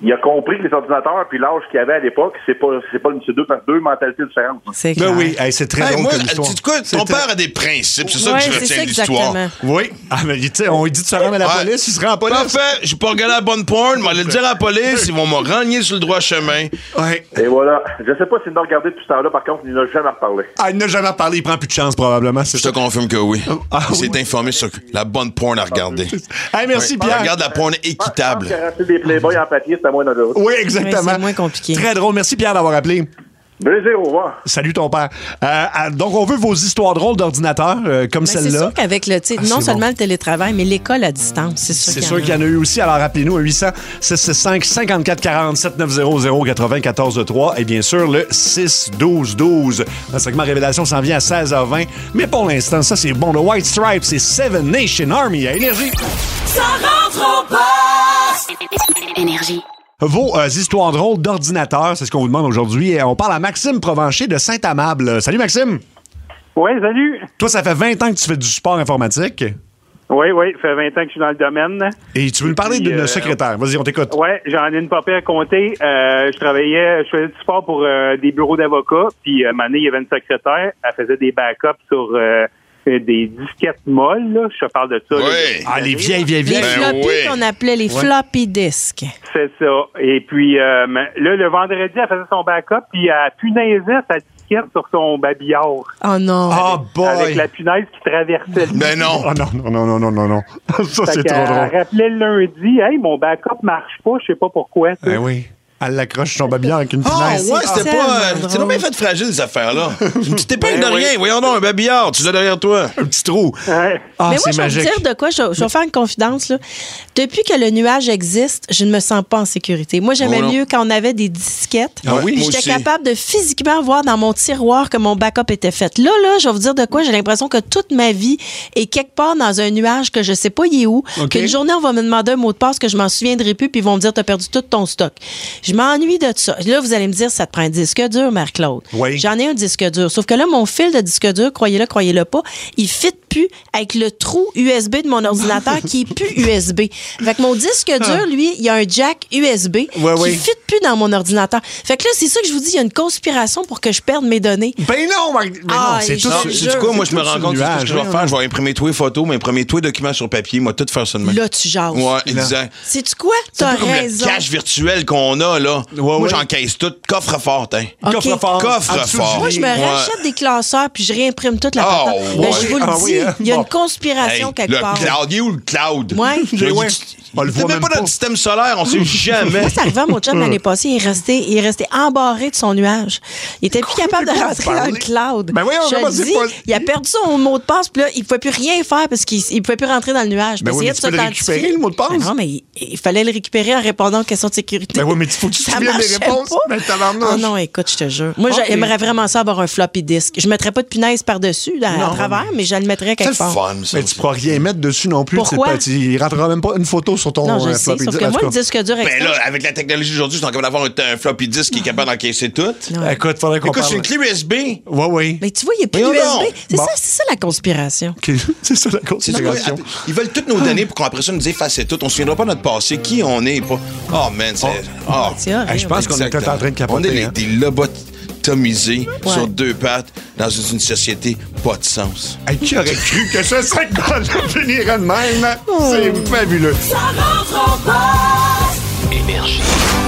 il a compris que les ordinateurs, puis l'âge qu'il avait à l'époque, c'est pas, c'est pas le monsieur deux, parce que deux mentalités différentes. C'est Ben oui, hey, c'est très Hey, drôle moi, comme histoire. tu dis quoi? Ton C'est père a des principes, c'est ça Ouais, que je c'est retiens ça de l'histoire. exactement. Oui. Ah, mais tu sais, on lui dit de se rendre à la Ouais. police, il se rend à la police. Parfait, j'ai pas regardé la bonne porn, mais aller le dire à la police, ils vont me renier sur le droit chemin. Ouais. Et voilà. Je sais pas s'il m'a regardé depuis ce temps-là, par contre, il n'a jamais reparlé. Ah, il n'a jamais parlé, il prend plus de chance, probablement. C'est Je te ça. confirme que oui. Ah, Il s'est oui. informé sur la bonne porn à regarder. Hey, merci, Ouais. Pierre. Regarde la porn Je équitable. pense qu'il a racheté des Playboys en papier, c'était moins notre. Oui, Ouais, exactement. c'est moins compliqué. Très drôle. Merci, Pierre, d'avoir appelé. Plaisir, au revoir. Salut, ton père. Euh, euh, donc, on veut vos histoires drôles d'ordinateur, euh, comme Ben, c'est celle-là. sûr qu'avec le, tu sais, Ah, non c'est seulement bon. le télétravail, mais l'école à distance, c'est sûr. C'est qu'il y sûr en qu'il y en a eu aussi. Alors, rappelez-nous, huit cents, six six cinq, cinquante-quatre quarante-sept, neuf zéro zéro, quatre-vingt-quatorze trois et bien sûr, le six douze douze. Le segment Révélation s'en vient à seize heures vingt. Mais pour l'instant, ça, c'est bon. Le White Stripes, c'est Seven Nation Army à Énergie. Ça rentre au poste. Énergie. Vos euh, histoires drôles d'ordinateur, c'est ce qu'on vous demande aujourd'hui. Et on parle à Maxime Provencher de Saint-Amable. Salut, Maxime. Oui, salut. Toi, ça fait vingt ans que tu fais du support informatique. Oui, oui, ça fait vingt ans que je suis dans le domaine. Et tu veux nous parler Puis, d'une euh, secrétaire. Vas-y, on t'écoute. Oui, j'en ai une papier à compter. Euh, je travaillais, je faisais du support pour euh, des bureaux d'avocats. Puis, euh, un moment donné, il y avait une secrétaire. Elle faisait des backups sur euh, des disquettes molles. Là. Je te parle de ça. Oui. là. Ah, les vieilles, vieilles, Les vieilles. Ben floppies oui. qu'on appelait les Ouais. floppy disks. C'est ça. Et puis, euh, là, le vendredi, elle faisait son backup. Puis, elle punaisait sa disquette sur son babillard. Oh non. Ah, boy. Avec la punaise qui traversait le Ben non. Oh non, non, non, non, non, non, non. Ça, Fait c'est qu'elle trop drôle. rappelait le lundi, hey, mon backup marche pas, je sais pas pourquoi. tu sais. Ben oui. Elle l'accroche son babillard avec une Ah, punaise. ouais, c'était tellement pas. euh, drôle. C'est donc bien fait fragile, ces affaires-là. Une petite épingle de Ben oui. rien. Voyons donc, un babillard, tu l'as derrière toi. Un petit trou. Ouais. Ah, Mais moi, c'est je vais vous magique. dire de quoi, je, je vais faire une confidence. Là. Depuis que le nuage existe, je ne me sens pas en sécurité. Moi, j'aimais Oh non. mieux quand on avait des disquettes. Ah oui, moi J'étais aussi. capable de physiquement voir dans mon tiroir que mon backup était fait. Là, là, je vais vous dire de quoi, j'ai l'impression que toute ma vie est quelque part dans un nuage que je sais pas il est où. OK. Qu'une journée, on va me demander un mot de passe que je m'en souviendrai plus, puis ils vont me dire, t'as perdu tout ton stock. Je m'ennuie de ça. Là, vous allez me dire, ça te prend un disque dur, Marc-Claude. Oui. J'en ai un disque dur. Sauf que là, mon fil de disque dur, croyez-le, croyez-le pas, il fit plus avec le trou U S B de mon ordinateur qui est plus U S B. Fait que mon disque dur, lui, il y a un jack U S B Ouais, qui ouais. fit plus dans mon ordinateur. Fait que là, c'est ça que je vous dis, il y a une conspiration pour que je perde mes données. Ben non, Marc. Ben Ah, non, c'est je- tout. Non, je- c'est quoi? Moi, je me tout rends sur compte le que ce que nuage, je vais hein. faire, je vais imprimer tous les photos, m'imprimer tous les documents sur papier, moi, tout faire ça de même. Là, tu jases. Ouais, exact. Sais-tu quoi? C'est un T'as peu comme raison. le cash virtuel qu'on a, là. Moi, ouais. j'encaisse tout. Coffre-fort, hein. OK. Coffre-fort. Coffre-fort. En dessous du Moi, je me lit. Ouais. rachète des classeurs puis je réimprime toute la Oh, patente. Ben, ouais. je vous le Ah dis, oui, hein? il y a Bon. une conspiration Hey, quelque le part. cloud, il est où le cloud? Ouais. Je Ouais. dis, On le il voit fait même même pas pas. dans le système solaire, on sait jamais. Moi, ça arrivait à mon chum l'année passée, il est resté, il est resté embarré de son nuage. Il était plus capable de quoi rentrer vous dans le parlez? cloud. Ben voyons, je comment le c'est dis, possible? il a perdu son mot de passe, puis là, il pouvait plus rien faire parce qu'il il pouvait plus rentrer dans le nuage. Ben Il oui, essayait mais de tu peux le s'authentifier. récupérer, le mot de passe? Ben non, mais il, il fallait le récupérer en répondant aux questions de sécurité. Ben oui, mais il faut que tu te Ça souviennes des marchait réponses. pas. Ben, tabarnouche. Oh non, écoute, je te jure. Moi, Ok. j'aimerais vraiment ça avoir un floppy disk. Je mettrais pas de punaise par-dessus, là, Non, à travers, mais je le mettrais C'est quelque le part. fun, ça. Mais tu pourras rien mettre dessus non plus. Pourquoi? C'est pas- tu- il rentrera même pas une photo sur ton Non, je euh, le sais. floppy Sauf disk. que En moi, tout le cas. disque dur Ben externe. là, avec la technologie d'aujourd'hui, je suis capable d'avoir un, un floppy disk qui est capable d'encaisser tout. Ouais. Écoute, faudrait qu'on Écoute, c'est parle. une clé U S B. Oui, oui. Mais tu vois, il n'y a plus Voyons d'U S B. donc. C'est Bon. ça, c'est ça la conspiration. OK. C'est ça la C'est quoi? considération. Attends, Ils veulent toutes nos données pour qu'après ça, nous effacer tout. On se souviendra pas de notre passé, qui on est. Pas... Oh, man, c'est. Oh. C'est horrible. Hey, je pense qu'on est peut-être en train de capoter. On est les- hein. des lobotomisés Ouais. sur deux pattes dans une société pas de sens. Hey, qui aurait cru que ce segment finirait de même? hein? C'est fabuleux. Ça rentre au poste. Énergie.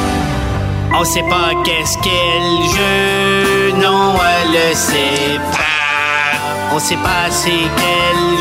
On sait pas qu'est-ce qu'elle jeu, non, elle le sait pas. On sait pas c'est quel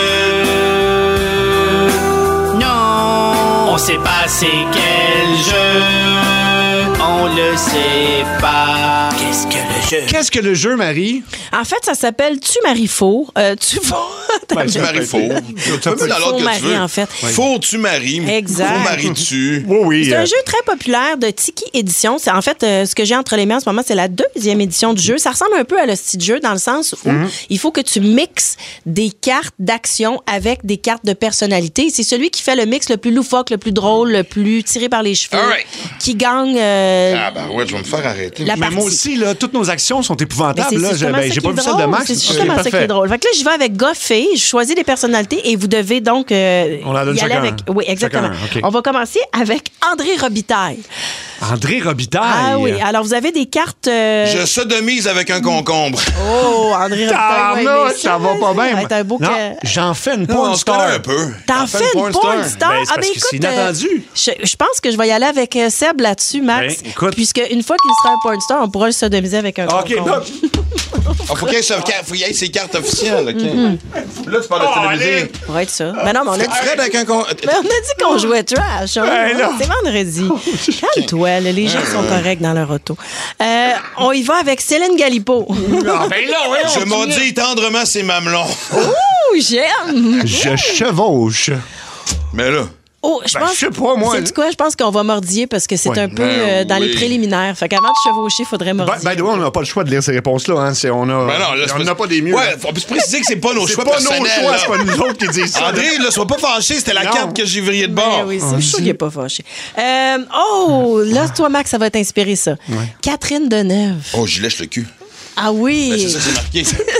jeu, non. On sait pas c'est quel jeu, on le sait pas. Qu'est-ce que le jeu? Qu'est-ce que le jeu, Marie? En fait, ça s'appelle Tu maries faux. Euh, tu faux. Ben, Tu maries faux. Tu peux dans l'autre Faux que mari, tu veux. en fait. Faux, tu maries. Exact. Faux, maries-tu. Oui, oui. C'est euh, un jeu très populaire de Tiki Édition. C'est en fait euh, ce que j'ai entre les mains en ce moment, c'est la deuxième édition du jeu. Ça ressemble un peu à le style jeu dans le sens où Mhm. il faut que tu mixes des cartes d'action avec des cartes de personnalité. C'est celui qui fait le mix le plus loufoque, le plus drôle, le plus tiré par les cheveux, All right. qui gagne euh, Ah, ben ouais, je vais me faire arrêter. la Mais partie. moi aussi, là, toutes nos réactions sont épouvantables. Mais c'est Là. J'ai, justement ben, ça j'ai qui pas est vu celle de drôle. Max. C'est Ok, justement ça qui parfait. est drôle. Fait que là, je vais avec gars, filles, je choisis des personnalités et vous devez donc euh, On en donne y aller chacun avec. un. Oui, exactement. Chacun un, ok. On va commencer avec André Robitaille. André Robitaille. Ah oui, alors vous avez des cartes. euh, Je sodomise avec un concombre. Oh, André Robitaille. Ah ouais, non, mais ça va pas bien. Ça va être un beau Non, que- j'en fais une Non, porn on se star. connaît un peu. T'en fais une porn star? Ben, c'est ah, parce ben que c'est écoute, inattendu. euh, je, je pense que je vais y aller avec euh, Seb là-dessus, Max. Ben, écoute. Puisque une fois qu'il sera un porn star, on pourra le sodomiser avec un OK, concombre. donc. Ah, faut qu'il y ait sa carte- faut qu'il y ait ses cartes officielles. OK? Mm-hmm. Là, tu parles de Oh, sodomiser. allez. Ça va être ça. Mais non, mais on a dit, Fred avec un con... mais on a dit qu'on jouait trash. hein. Ben non. C'est vendredi. Calme-toi, là, les gens sont corrects dans leur auto. Euh, on y va avec Céline Galipo. Ah, ben là, ouais, Je maudis tendrement ses mamelons. Ouh, j'aime! Je chevauche. Mais là... Oh, je Ben, pense. je sais pas, moi. Sais-tu quoi? Je pense qu'on va mordiller parce que c'est Ouais. un peu Ben euh, dans oui. les préliminaires. Fait qu'avant de chevaucher, il faudrait By, mordiller. by the way, on n'a pas le choix de lire ces réponses-là. Hein. C'est, on a, Ben non, là, c'est on n'a pas des mieux. Ouais, faut se préciser que c'est pas nos c'est choix pas nos personnels. choix, là. c'est pas nous autres qui disent ça. André, là, sois pas fâché, c'était la Non. carte que j'ai virée de Ben bord. oui, c'est sûr qu'il n'est pas fâché. Euh, oh, là, toi, Max, ça va t'inspirer, ça. Catherine Deneuve. Oh, j'y lèche le cul. Ah oui! Ben, c'est ça, c'est marqué.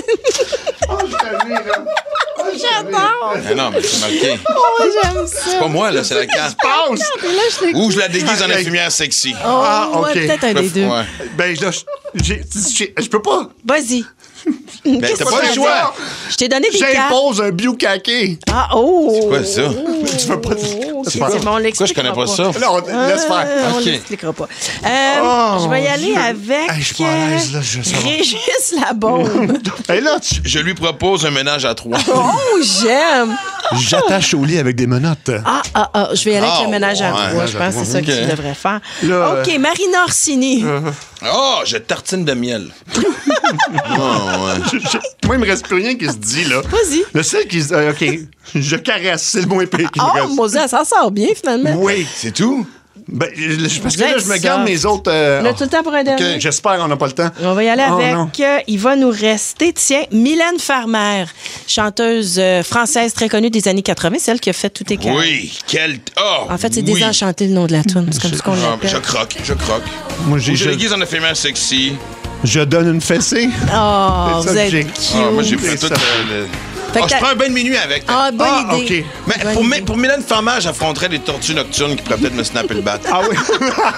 J'adore! Ben non, mais c'est marqué. Oh, j'aime ça. C'est pas moi, là, c'est la carte. Passe! Et là, je l'ai- Ou je la déguise en infirmière sexy. Oh, Ah, ouais, ok. peut-être un des deux. Ouais. Ben, là, j'ai, j'ai- je peux pas. Vas-y. Ben, Qu'est-ce t'as que pas tu le veux choix. dire? Je t'ai donné des cartes. J'impose un bukkake. Ah, oh! C'est quoi ça? Tu veux pas dire. Oh, ok, C'est pas- c'est bon, on l'expliquera Pourquoi je connais pas ça? Là, on laisse faire. Euh, on Ok. l'expliquera pas. Euh, Oh, je vais y aller Dieu. avec Hey, je suis pas à l'aise, là, je- ça va. Régis Labaume. Hey, là, tu- Je lui propose un ménage à trois. Oh, j'aime! j'attache au lit avec des menottes. Ah, ah, ah, je vais y aller avec Ah, le ménage à ouais, trois. Je pense que c'est ça ok. que tu devrais faire. Là, OK, Marina Orsini. Oh, je tartine de miel. Oh, ouais. Je- je- moi, il me reste plus rien qui se dit, là. Vas-y. Le seul qui se. euh, OK. Je caresse, c'est le mot épais qui me Oh, reste. mon Dieu, ça sort bien, finalement. Oui. C'est tout? Ben, je- parce que Vous là, êtes je me garde soft. mes autres. euh, On a tout le temps pour un dernier? OK, j'espère qu'on n'a pas le temps. On va y aller Oh, avec. non. euh, il va nous rester, tiens, Mylène Farmer, chanteuse euh, française très connue des années quatre-vingt, celle qui a fait tout écart. Oui, quel... Oh, En fait, c'est oui. Désenchanté le nom de la tune. C'est comme ça qu'on Ah, l'appelle. je croque, je croque. Moi, j'ai. Ou je Je, déguise en infirmière sexy. je donne une fessée. Oh, C'est ça vous que êtes j'ai. cute. Ah, moi, j'ai fait C'est tout ça. le... le- Fait que Ah, je t'as- prends un bain de minuit avec. Ah, bonne Ah, idée. OK. Mais Bonne pour, idée. Mi- pour Mylène Farmer, j'affronterais des tortues nocturnes qui pourraient peut-être me snapper le bat. Ah oui.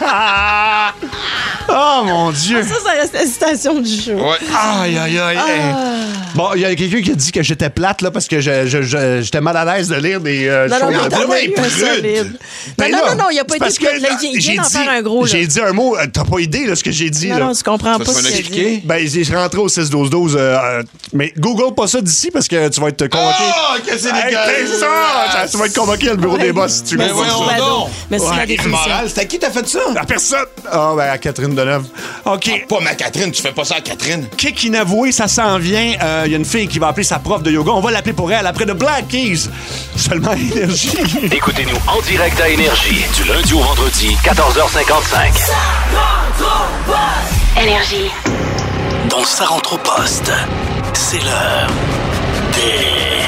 Oh, mon Dieu. Ça, ça reste la citation du show. Ouais. Aïe, aïe, aïe. hey. Bon, il y a quelqu'un qui a dit que j'étais plate, là, parce que je- je- je- j'étais mal à l'aise de lire des euh, Non, non, choses. non, t'en vraiment as eu un prude. solide. Non, Ben non, là, non, non, il a pas c'est été parce prude. que, Là, là, il vient j'ai d'en dit- faire un gros, là. J'ai dit un mot, euh, t'as pas idée de ce que j'ai dit, Non, là. non, tu comprends Ça, pas tu vas ce qu'il a l'expliquer? dit. Ben, j'ai rentré au six douze douze. euh, euh, mais Google pas ça d'ici parce que tu vas être convoqué. Oh, que c'est Hey, dégueulasse! c'est ça! Ça, Tu vas être convoqué à le bureau Ouais. des boss si tu Mais veux. voyons Ben donc! donc. Merci Ouais, la il est définition. Moral, c'est à qui t'as fait ça? À personne! Ah, ben, à Catherine Deneuve. OK. Pas ma Catherine, tu fais pas ça à Catherine. Kick inavoué, ça s'en vient. Euh, Il y a une fille qui va appeler sa prof de yoga. On va l'appeler pour elle après de Black Keys. Seulement énergie. Écoutez-nous en direct à Énergie du lundi au vendredi, quatorze heures cinquante-cinq. Énergie. Dans sa rentre au poste, c'est l'heure des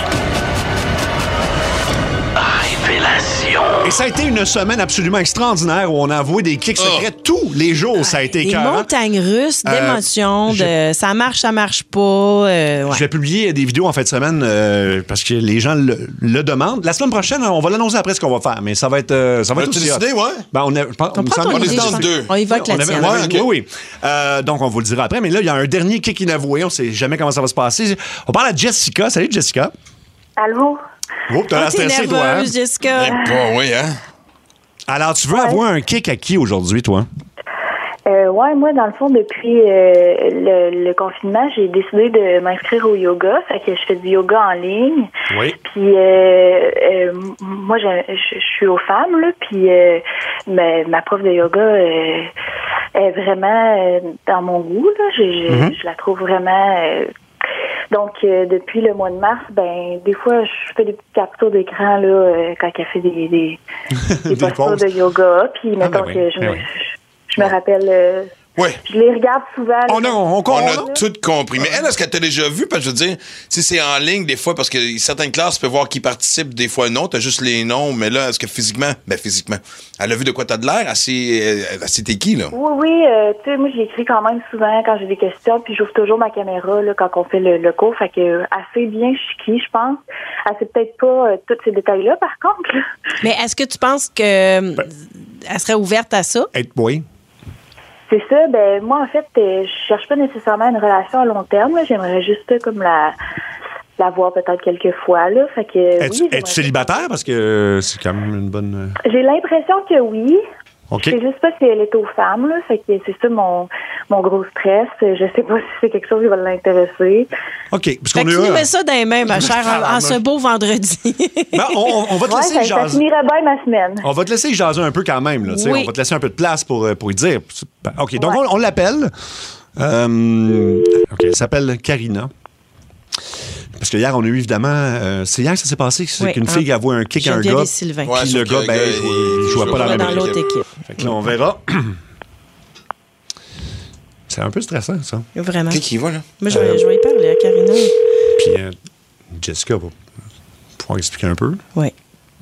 révélations. Et ça a été une semaine absolument extraordinaire où on a avoué des kicks secrets tous les jours. Ça a été Des écœurant. montagnes russes Euh, d'émotions, je- de ça marche, ça marche pas. euh, ouais. Je vais publier des vidéos en fin de semaine euh, parce que les gens le, le demandent. La semaine prochaine, on va l'annoncer après ce qu'on va faire, mais ça va être, euh, ça va être As-tu aussi hot. décidé, ouais? Ben, on, a, je pense- On il me prend semble ton qu'on idée, est dans je le pense. deux. On y va avec la On avait- tienne. on avait- Ouais, ok. Oui, oui. Euh, donc, on vous le dira après. Mais là, il y a un dernier kick inavoué. On sait jamais comment ça va se passer. On parle à Jessica. Salut, Jessica. Allô? Oh, t'as Ah, l'air t'es stressée, toi. Hein? nerveuse, Jessica. Eh, pas, oui, hein? Alors, tu veux avoir un kick à qui aujourd'hui, toi? Euh, ouais, moi, dans le fond, depuis euh, le, le confinement, j'ai décidé de m'inscrire au yoga. Fait que je fais du yoga en ligne. Oui. Puis, euh, euh, moi, je, je, je suis aux femmes, là. Puis, euh, ma, ma prof de yoga euh, est vraiment euh, dans mon goût, là. Je, je, Mhm. je la trouve vraiment... euh, donc, euh, depuis le mois de mars, ben, des fois, je fais des petites captures d'écran, là, euh, quand elle fait des, des, des Des postures pauses. de yoga. Puis, Ah, mettons ben oui, que je ben me... oui. Je me rappelle euh, Ouais. Je les regarde souvent. là. On a, on, on, On on- a tout compris. Mais elle, est-ce qu'elle t'a déjà vu? Parce que je veux dire, si c'est en ligne des fois, parce que certaines classes, tu peux voir qui participe, des fois non, t'as juste les noms, mais là, est-ce que physiquement, ben physiquement, elle a vu de quoi t'as de l'air? Assez, euh, assez t'es qui, là? Oui, oui, euh, tu sais, moi, j'écris quand même souvent quand j'ai des questions, puis j'ouvre toujours ma caméra là, quand on fait le, le cours. Fait que euh, assez bien chiqui, je pense. Elle sait peut-être pas euh, tous ces détails-là, par contre. là. Mais est-ce que tu penses que euh, elle serait ouverte à ça? Être- oui. C'est ça, ben moi, en fait, euh, je cherche pas nécessairement une relation à long terme. là. J'aimerais juste euh, comme la, la voir peut-être quelques fois. Là. Fait que, Es-tu, oui, es-tu j'aimerais- célibataire? Parce que euh, c'est quand même une bonne... euh, J'ai l'impression que oui. OK. Je sais juste pas si elle est aux femmes, là. Fait que c'est ça mon, mon gros stress. Je sais pas si c'est quelque chose qui va l'intéresser. OK. Parce Fait qu'on que tu a... nous mets ça dans les mains, ma chère, en, en ce beau vendredi. Ben, on, on va te Ouais, laisser ça, ça jaser. finirait bien ma semaine. On va te laisser jaser un peu quand même. Là, tu sais. Oui. On va te laisser un peu de place pour, euh, pour y dire. Ben, OK, donc on, on l'appelle. Euh, OK, elle s'appelle Karina. Parce que hier, on a eu évidemment... euh, c'est hier que ça s'est passé, c'est Oui, qu'une hein. fille qui a avoué un kick à un Geneviève gars. et Sylvain. Ouais, Puis sauf le que gars, le ben, gars, il il jouait pas dans la dans même l'autre équipe. équipe. Fait que là, on verra. C'est un peu stressant, ça. Vraiment. Qui qui va, là? Moi, je vais, je vais y parler à Karina. Puis euh, Jessica va pouvoir expliquer un peu. Oui.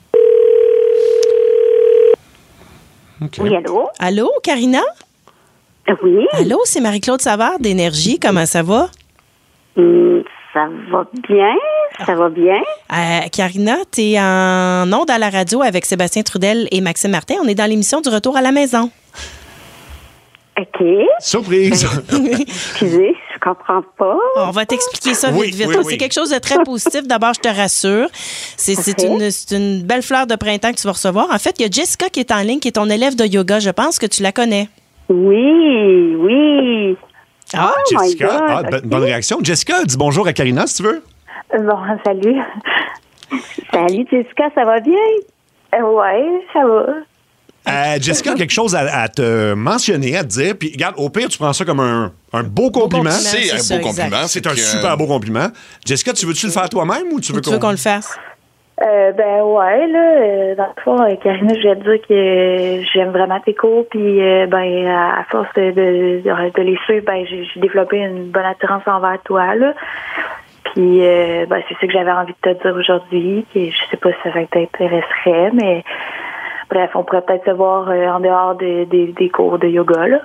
OK. Oui, allô? Allô, Karina? Oui. Allô, c'est Marie-Claude Savard d'Énergie. Comment ça va? Hum, ça va bien. Ça va bien. Euh, Karina, tu es en onde à la radio avec Sébastien Trudel et Maxime Martin. On est dans l'émission du Retour à la maison. OK. Surprise! Excusez, je comprends pas. On va t'expliquer ça Oui, vite, vite. oui, C'est oui. quelque chose de très positif. D'abord, je te rassure. C'est c'est Ok. une, c'est une belle fleur de printemps que tu vas recevoir. En fait, il y a Jessica qui est en ligne, qui est ton élève de yoga. Je pense que tu la connais. Oui, oui. Ah, Oh my Jessica, God, ah, ben, ok. bonne réaction. Jessica, dis bonjour à Karina, si tu veux. Bon, salut. Salut, Jessica, ça va bien? Euh, ouais, ça va. Euh, Jessica a quelque chose à, à te mentionner, à te dire. Puis, regarde, au pire, tu prends ça comme un, un beau compliment. compliment. C'est c'est un ça, beau exact. compliment. C'est fait un que, super beau compliment. Jessica, tu veux-tu le faire toi-même ou tu veux tu veux qu'on le fasse? Euh, ben ouais, là, euh, dans le fond, euh, Karina, je vais te dire que euh, j'aime vraiment tes cours, puis euh, ben à force de, de, de, de les suivre, ben j'ai j'ai développé une bonne attirance envers toi, là. Puis euh, ben c'est ça que j'avais envie de te dire aujourd'hui, que je sais pas si ça t'intéresserait, mais bref, on pourrait peut-être se voir euh, en dehors de- de- des cours de yoga, là.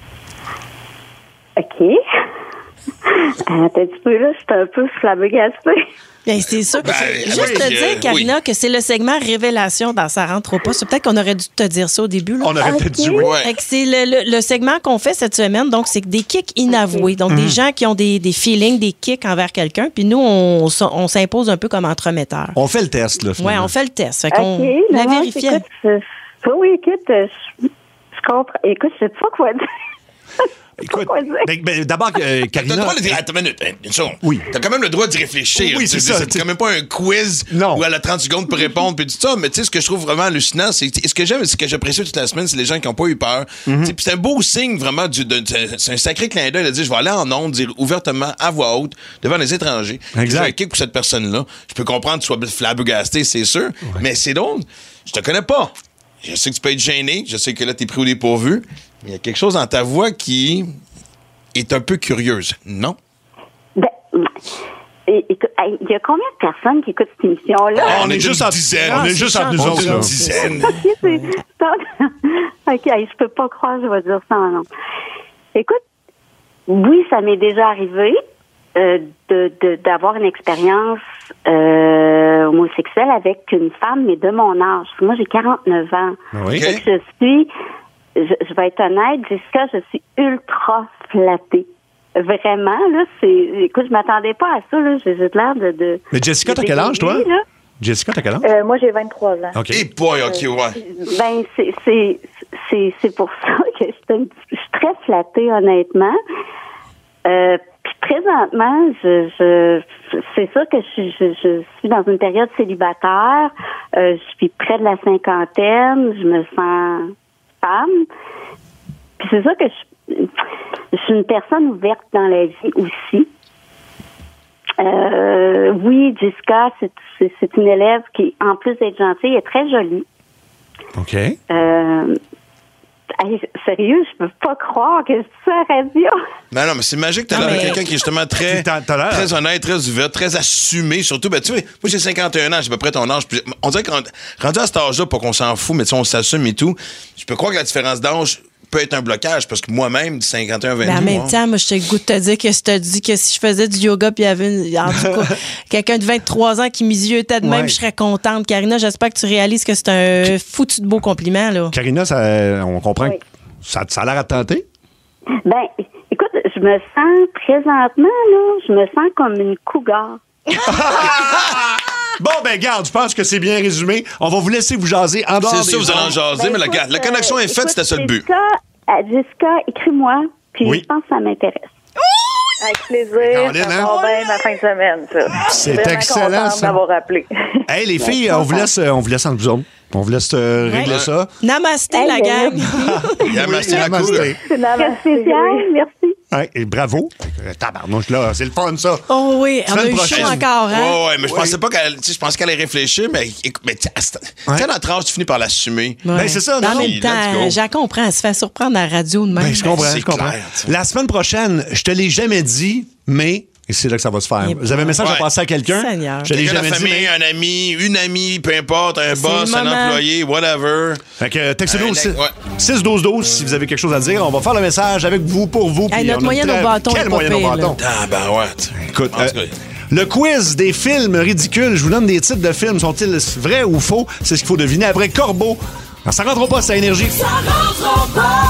OK. Attends un petit peu, là, j'étais un peu flabbergastée. Bien, c'est sûr. Ben, Juste oui, te euh, dire, Karina, oui. que c'est le segment Révélation dans Ça rentre au pas. C'est peut-être qu'on aurait dû te dire ça au début. Là. On aurait peut-être dû, oui. Ouais. Fait que c'est le, le- le segment qu'on fait cette semaine. Donc, c'est des kicks inavoués. Donc, Mhm. des gens qui ont des, des feelings, des kicks envers quelqu'un. Puis nous, on, s- on s'impose un peu comme entremetteur. On fait le test, là, Oui, finalement. on fait le test. Fait qu'on OK, la non, vérifiait. écoute, je- oui, écoute, euh, je, je comprends. Écoute, je sais pas quoi dire. Écoute, quoi dire. ben, ben, d'abord, euh, T'as le Karina... droit de dire. Attends une minute, hein, une seconde. Oui. T'as quand même le droit d'y réfléchir. Oui, c'est Tu sais, ça. C'est quand même pas un quiz Non. où elle a trente secondes pour répondre puis tout ça. Mais tu sais, ce que je trouve vraiment hallucinant, c'est ce que j'aime, ce que j'apprécie toute la semaine, c'est les gens qui n'ont pas eu peur. Mhm. Tu sais, puis c'est un beau signe vraiment du. de- de- c'est un sacré clin d'œil de dire je vais aller en ondes, dire ouvertement à voix haute devant les étrangers. Exact. J'ai un kick pour cette personne-là. Je peux comprendre que tu sois flabbergasté, c'est sûr. Mais c'est drôle. Je te connais pas. Je sais que tu peux être gêné. Je sais que là, t'es pris au dépourvu. Mais il y a quelque chose dans ta voix qui est un peu curieuse, non? Ben, et- écoute, hey, il y a combien de personnes qui écoutent cette émission-là? Ah, on, est est juste juste en- une dizaine. on est juste entre nous On autres, est là. une dizaine. OK, c'est- OK, hey, je peux pas croire, je vais dire ça en nom. Écoute, oui, ça m'est déjà arrivé euh, de, de, d'avoir une expérience euh, homosexuelle avec une femme, mais de mon âge. Moi, j'ai quarante-neuf ans. Oui. Fait que je suis, je, je vais être honnête, Jessica, je suis ultra flattée. Vraiment, là, c'est... Écoute, je m'attendais pas à ça, là. J'ai, j'ai l'air de... de Mais Jessica, de t'as quel âge, toi? dégainer, là. Jessica, t'as quel âge? Euh, moi, j'ai vingt-trois ans. OK. Et boy, OK, ouais. Ben, c'est, c'est, c'est, c'est pour ça que je suis, un petit- je suis très flattée, honnêtement. Euh, puis présentement, je, je, c'est sûr que je, suis- je, je suis dans une période célibataire. Euh, je suis près de la cinquantaine. Je me sens femme. Puis c'est sûr que je, je suis une personne ouverte dans la vie aussi. Euh, oui, Jessica, c'est, c'est, c'est une élève qui, en plus d'être gentille, est très jolie. OK. Euh, Hey, sérieux, je peux pas croire que je dis ça à la radio. Non, non, mais c'est magique. T'as Non, l'air de mais- quelqu'un qui est justement très, T'as- t'as l'air. très honnête, très ouvert, très assumé. Surtout, ben, tu sais, moi, j'ai cinquante et un ans, j'ai à peu près ton âge. Puis on dirait qu'on rendu à cet âge-là, pas qu'on s'en fout, mais tu sais, on s'assume et tout. Je peux croire que la différence d'âge peut être un blocage parce que moi-même, de cinquante et un à vingt-deux. Mais en même moi, temps, moi, je te goûte de te dire que si t'as dit que si je faisais du yoga puis il y avait une, en tout cas, quelqu'un de vingt-trois ans qui mes yeux étaient de même, Ouais. je serais contente. Karina, j'espère que tu réalises que c'est un foutu de beau compliment, là. Karina, ça, on comprend Oui. que ça, ça a l'air à te tenter? Ben, écoute, je me sens présentement, là, je me sens comme une cougar. Bon, ben, garde, je pense que c'est bien résumé. On va vous laisser vous jaser en dehors C'est des ça, vous allez en ondes. jaser, Ben, mais la, écoute, la connexion est faite, écoute, c'était ça le but. Jessica, euh, Jessica, écris-moi, puis Oui. je pense que ça m'intéresse. Avec plaisir. Caroline, Ça hein? va bien ma fin de semaine, ça. C'est Vraiment excellent, contente ça. d'avoir appelé. Hey, les filles, on vous laisse, on vous laisse entre vous autres. On vous laisse euh, régler Ouais. ça. Namasté, Hey, la ben, gang. Yamasté la Namasté. cour. Très spécial, merci. Ouais, et bravo. Euh, Tabarnouche, là, c'est le fun, ça. Oh oui, on a Semaine eu prochaine. chaud encore, hein? Ouais, ouais, mais je pensais pas qu'elle, tu sais, je pensais qu'elle allait réfléchir, mais, écoute, mais tu sais, Ouais. à notre âge, tu finis par l'assumer. Ouais. Ben, c'est ça, Mais non, En non. même Let's temps, go. j'en comprends. Elle se fait surprendre à la radio de même. Ben, je comprends, c'est je comprends. clair, tu sais. La semaine prochaine, je te l'ai jamais dit, mais... Et c'est là que ça va se faire. Et Vous avez un message ouais. à passer à quelqu'un? Seigneur. Je te l'ai Quelqu'un de jamais la dit, famille, mais... un ami, une amie, peu importe, un boss, le un moment. employé, whatever. Fait que euh, textez-nous Un au ex- ouais. six douze douze si vous avez quelque chose à dire. On va faire le message avec vous, pour vous. Hey, puis notre on a moyenne très- au bâton Quel est pas moyenne au pire, bâton? Ah, ben ouais. Écoute, En tout euh, cas. le quiz des films ridicules. Je vous donne des titres de films. Sont-ils vrais ou faux? C'est ce qu'il faut deviner après Corbeau. Alors, ça rentre pas, c'est à Énergie. Ça rentre au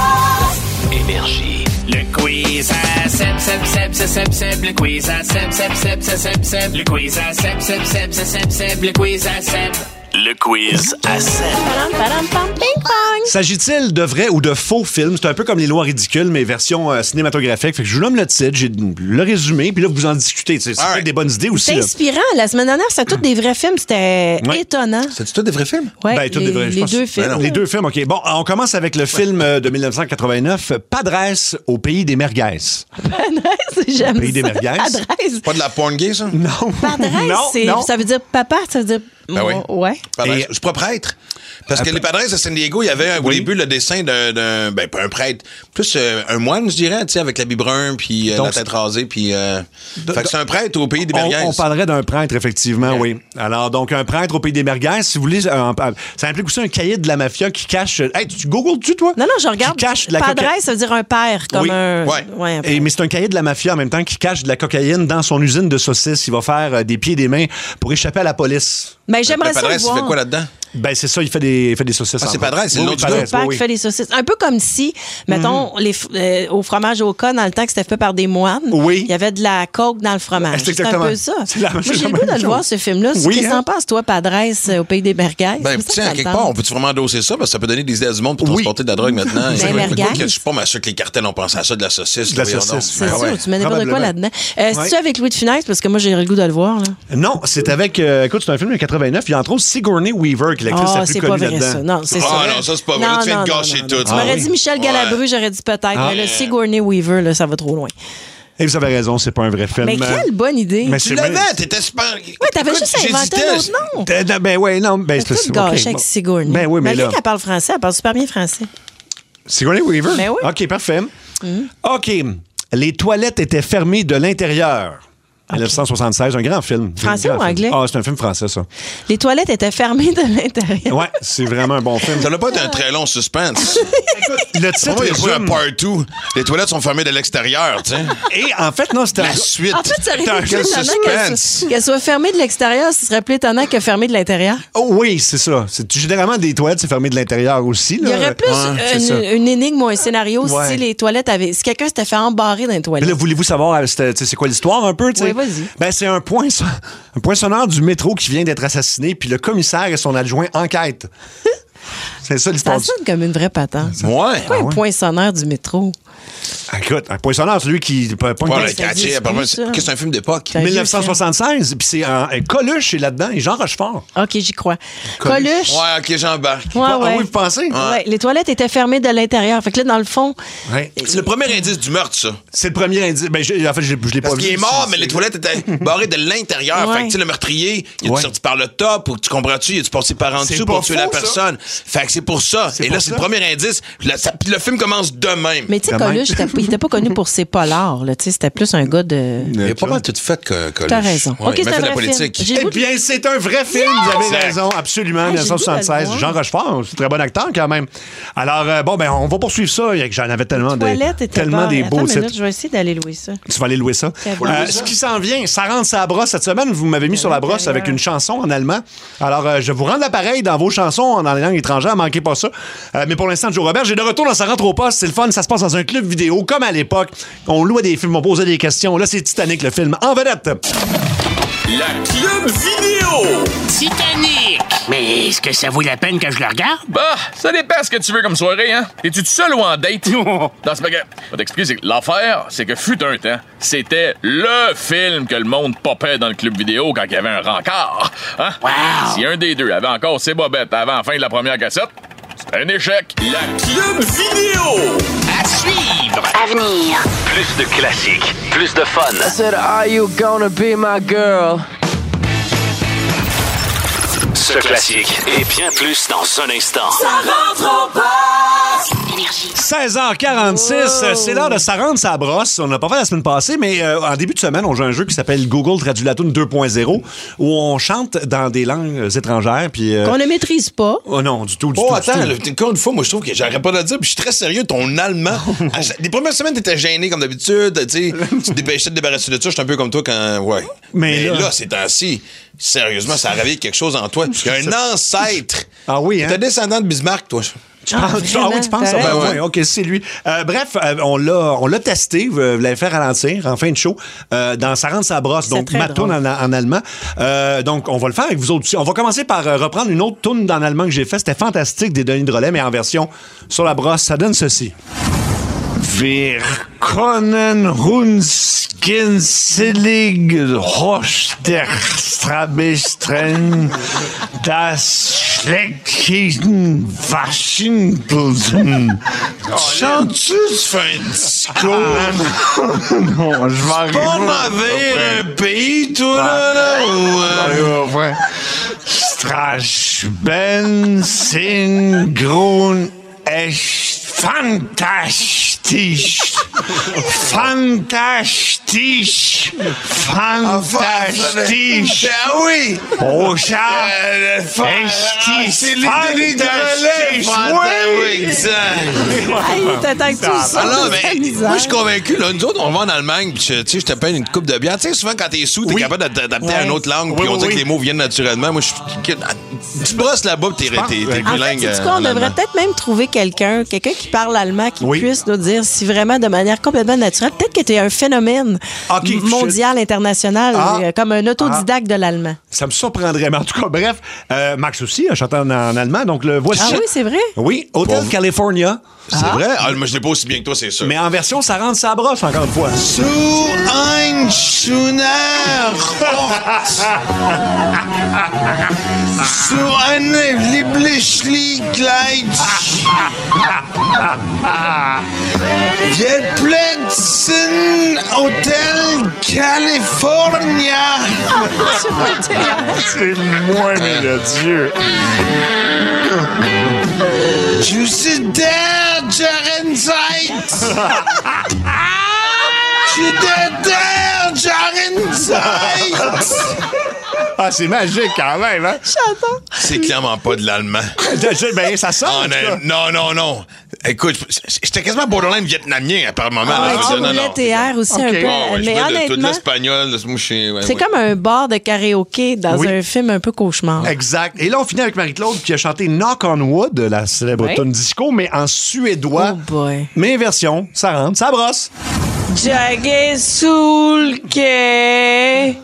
poste. Énergie. Le quiz à Seb, Seb, Seb, Seb, Seb, Seb, le quiz à Seb, Seb, Seb, Seb, Seb, Seb, le quiz à Seb, Seb, Seb, Seb, Seb, Seb, le quiz à Seb. Le quiz à sept. Padam, padam, pam, ping pong. S'agit-il de vrais ou de faux films? C'est un peu comme les lois ridicules, mais version euh, cinématographique. Fait que je vous donne le titre, j'ai le résumé, puis là, vous en discutez. C'est All right. peut-être des bonnes idées aussi. C'est là. inspirant. La semaine dernière, c'était tous des vrais films. C'était Ouais. étonnant. C'est-tu tous des vrais films? Ouais, Ben, tous les, des vrais, je les pense. deux films. Ben non. Les deux films, OK. Bon, on commence avec le film euh, de dix-neuf cent quatre-vingt-neuf, Padresse au pays des merguez. Padresse, j'aime Pays des ça. merguez. Padresse. Pas de la porn gay, ça? Non. Padresse, non, c'est- non. ça veut dire papa, ça veut dire... Ben oui. Ouais. Padres. Et- Je suis pas prêtre. Parce que Après- les Padres de San Diego, il y avait au Oui. début le dessin d'un, d'un- ben pas un prêtre, plus euh, un moine, je dirais, tu sais, avec l'habit brun, puis euh, Donc, la tête rasée, puis... Euh, de- fait que c'est un prêtre au pays des On, merguez. on parlerait d'un prêtre, effectivement, Ouais. oui. Alors, donc, un prêtre au pays des merguez, si vous voulez, euh, ça implique aussi un cahier de la mafia qui cache... Hey, tu googles-tu, toi? Non, non, je regarde. Qui cache de la Padresse, cocaïne. ça veut dire un père, comme Oui. un... Ouais. ouais un père. Et, mais c'est un cahier de la mafia en même temps qui cache de la cocaïne dans son usine de saucisses. Il va faire euh, des pieds et des mains pour échapper à la police. Ben, j'aimerais Le ça Padres, le il voir. fait quoi là-dedans? Ben, c'est ça, il fait des, il fait des saucisses. Ah, c'est en fait. Padresse, c'est le Oui, nom oui, du Padresse, gars. Le père oui, qui oui. fait les saucisses. Un peu comme si, mettons, les, f- euh, au fromage au cas, dans le temps que c'était fait par des moines, Oui. il y avait de la coke dans le fromage. C'est C'est un exactement- peu ça. c'est la- Moi, c'est j'ai la le goût même de le voir, chose. ce film-là. Oui, Qu'est-ce que hein? t'en penses, toi, Padresse, euh, au pays des merguez? Ben, C'est ça tiens, que à quelque ça part, tente. on peut-tu vraiment endosser ça? Parce que ça peut donner des idées à du monde pour Oui. transporter de la drogue maintenant. Ben, Écoute, merguez. écoute, je suis pas mal sûr que les cartels ont pensé à ça, de la saucisse. De la voyons donc. saucisse. C'est Ben sûr, ouais, tu mets n'importe quoi probablement. là-dedans. Euh, Ouais. C'est-tu avec Louis de Funès? Parce que moi, j'ai le goût de le voir. Là. Non, c'est avec... euh, écoute, c'est un film de quatre-vingt-neuf. Il y a entre autres Sigourney Weaver, qui est l'actrice Ah, la plus c'est pas connue vrai, là-dedans. ça. Non, c'est Ah ça. non, ça, c'est pas vrai. Là, tu viens de gâcher tout. Tu m'aurais oui. dit Michel Galabru, j'aurais dit peut-être. Ah. Mais le Sigourney Weaver, là, ça va trop loin. Et vous avez raison, c'est pas un vrai film. Mais quelle bonne idée. Mais Tu c'est- l'avais, t'étais super. Ouais, t'avais Écoute, juste inventé j'hésitais. un autre nom. Euh, Ben ouais, non, ben T'as c'est tout ok, gâché bon. avec Sigourney. Ben oui, mais Malgré là... qu'elle parle français, elle parle super bien français. Sigourney Weaver? Ben oui. OK, parfait. Mhm. OK. Les toilettes étaient fermées de l'intérieur. dix-neuf cent soixante-seize, un grand film. Français Un grand ou film. anglais? Ah, c'est un film français, ça. Les toilettes étaient fermées de l'intérieur. Ouais, c'est vraiment un bon film. Ça n'a pas été un très long suspense. Le Pour titre moi, il y a pas un résume... part deux. Les toilettes sont fermées de l'extérieur, tu sais. Et en fait, non, c'était... La suite. En fait, ça aurait Putain, été quel plus étonnant qu'elle suspense. soit, qu'elle soit fermée de l'extérieur, ce serait plus étonnant que fermée de l'intérieur. Oh oui, c'est ça. C'est, généralement, des toilettes, c'est fermé de l'intérieur aussi. Il y là. aurait plus Ouais, c'est ça. une, une énigme ou un scénario Ouais. si les toilettes avaient. Si quelqu'un s'était fait embarrer dans les Mais toilettes. là, voulez-vous savoir euh, c'était- tu sais, c'est quoi l'histoire un peu? tu sais? Oui, vas-y. Ben, c'est un, poinçon- un poinçonneur du métro qui vient d'être assassiné, puis le commissaire et son adjoint enquêtent. C'est ça Ça l'histoire. du- sonne comme une vraie patente. Ouais. Pourquoi un poinçonneur du métro? Ah, écoute, un poinçonneur, c'est lui qui. Pas, pas Ouais, une- le ça catché, existe apparemment, plus, c'est ça. qu'est-ce que c'est un film d'époque? C'est un vieux dix-neuf cent soixante-seize, puis c'est un, un Coluche est là-dedans et Jean Rochefort. OK, j'y crois. Coluche. Coluche. Ouais, ok, j'embarque. Ouais, Ah ouais. oui, vous pensez? Ouais, les toilettes étaient fermées de l'intérieur. Fait que là, dans le fond, Ouais. C'est le premier indice du meurtre, ça. C'est le premier indice. Ben, je- en fait, je, je l'ai pas Parce vu. qu'il est mort, C'est- mais les toilettes étaient barrées de l'intérieur. Ouais. Fait que, tu sais, le meurtrier, il est Ouais. sorti par le top, ou tu comprends-tu, il est sorti par en C'est dessous pas pour tuer faux, la ça. personne. Fait que c'est pour ça. C'est Et pour là, c'est ça. le premier indice. Puis là, ça- puis le film commence de même. Mais tu sais, De même. Coluche, c'était- il était pas connu pour ses polars. Là. Tu sais, c'était plus un gars de... Il a pas mal tout fait, que Coluche. T'as raison. Ouais, OK, il c'est m'a un fait de la vrai film. politique. J'ai Eh le goût de- bien, c'est un vrai film, vous avez Exact. raison, absolument, Ah, j'ai dix-neuf cent soixante-seize. le goût de le Jean Rochefort, c'est un très bon acteur quand même. Alors, euh, bon, ben, on va poursuivre ça. J'en avais tellement, de, Toilette était tellement bonne. des Attends beaux une minute, titres. je vais essayer d'aller louer ça. Tu vas aller louer ça. Très bon. Euh, ce qui s'en vient, ça rentre sa brosse cette semaine. Vous m'avez mis sur la brosse avec une chanson en allemand. Alors, euh, je vous rends l'appareil dans vos chansons dans les langues étrangères. Manquez pas ça. Euh, mais pour l'instant, Joe Robert, j'ai de retour dans Ça rentre au poste. C'est le fun. Ça se passe dans un club vidéo, comme à l'époque. On louait des films, on posait des questions. Là, c'est Titanic, le film. En vedette. La Club Vidéo! Titanic! Mais est-ce que ça vaut la peine que je le regarde? Bah, ça dépend ce que tu veux comme soirée, hein? Es-tu tout seul ou en date? Non, c'est pas que... Je vais t'expliquer, c'est que l'affaire, c'est que fut un temps, c'était LE film que le monde popait dans le club vidéo quand il y avait un rencard. Hein? Wow! Si un des deux avait encore ses bobettes avant la fin de la première cassette, c'était un échec. La Club Vidéo! À suivre! Avenir. Plus de classiques, plus de fun. I said, are you gonna be my girl? Ce classique et bien plus dans un instant. Ça rentre au poste. Énergie. seize heures quarante-six, c'est l'heure de Ça rentre sa brosse. On l'a pas fait la semaine passée, mais euh, en début de semaine, on joue à un jeu qui s'appelle Google Traduit la toune deux point zéro, où on chante dans des langues étrangères. Puis, euh, Qu'on ne maîtrise pas. oh non, du tout, du Oh, tout. attends, du tout. là, encore une fois, moi, je trouve que j'arrête pas de le dire, puis je suis très sérieux, ton allemand. À chaque- Les premières semaines, t'étais gêné comme d'habitude, tu sais, tu te dépêchais de te débarrasser de ça, je suis un peu comme toi quand. Ouais. Mais Mais, là- là, c'est ainsi. Sérieusement, ça a réveillé quelque chose en toi. Il y a un ancêtre. Ah oui, hein? T'es descendant de Bismarck, toi. Tu penses- ah oui, tu penses ça? T'as Ben raison. oui, OK, c'est lui. Euh, bref, euh, on l'a on l'a testé, vous, vous l'avez fait ralentir en fin de show, euh, dans Ça rentre sa brosse, C'est donc très ma toune en, en allemand. Euh, donc, on va le faire avec vous autres aussi. On va commencer par euh, reprendre une autre toune en allemand que j'ai fait. C'était fantastique des Denis Drolet, mais en version sur la brosse. Ça donne ceci. Wir können uns gänzlich Hochsterstrabestren das schlechten Washington. Chantes-tu, tu fais un discours? Non, je vais Pas navire un pays, toi, là, là? ou, euh, Strachben sind grün echt fantastisch. Fantastisch. Fantastisch. Ah oui! Oh, ça. Euh, le fa- Esti, c'est les Denis Drolet, fantastique. exact. Hey, t'attends que tout ça. Ah non, c'est mais la misère. moi, je suis convaincu. Là, nous autres, on va en Allemagne, puis tu sais, je te paye une coupe de bière. Tu sais, souvent, quand t'es sous, t'es Oui. capable d'adapter Ouais. à une autre langue, puis Oui, on oui, dirait oui. que les mots viennent naturellement. Moi, je suis. Tu te brosses là-bas, puis t'es pense- t'es- t'es En fait, En fait, bilingue. sais-tu euh, quoi, on en devrait allemand. peut-être même trouver quelqu'un, quelqu'un qui parle allemand, qui Oui. puisse nous dire si vraiment de manière complètement naturelle, peut-être que tu es un phénomène Ok, je- mondial, international, Ah. euh, comme un autodidacte de l'allemand. Ça me surprendrait, mais en tout cas, bref, euh, Max aussi a chanté en, en allemand, donc le voici. Ah oui, c'est vrai? Oui, Hotel Pauvre. California, C'est vrai? Ah, moi, je l'ai pas aussi bien que toi, c'est sûr. mais en version Ça rentre sa brosse, encore une fois. Zu ein schöner Ort. Zu einem Lieblingslied. Wir plätzen Hotel California. C'est moi, mais de Dieu. Tu sais der Jarenzeit. Tu sais der Jarenzeit. Ah, c'est magique quand même, hein? J'adore. C'est clairement pas de l'allemand. Ben, ça sent. en Oh, tout cas. non, non, non. Écoute, j'étais quasiment borderline vietnamien à par moment. Ah, là. ouais, Je tu veux dire, non, roulais non. tes airs aussi Ok. un peu. Oh, ouais, je mais voulais de- tout de honnêtement, l'espagnol. là, moi, je suis- ouais, c'est ouais. comme un bar de karaoké dans Oui. un film un peu cauchemar. Exact. Et là, on finit avec Marie-Claude qui a chanté Knock on Wood, la célèbre Oui. tune disco, mais en suédois. Oh boy. Mais version, ça rentre, ça brosse. Jag är solke,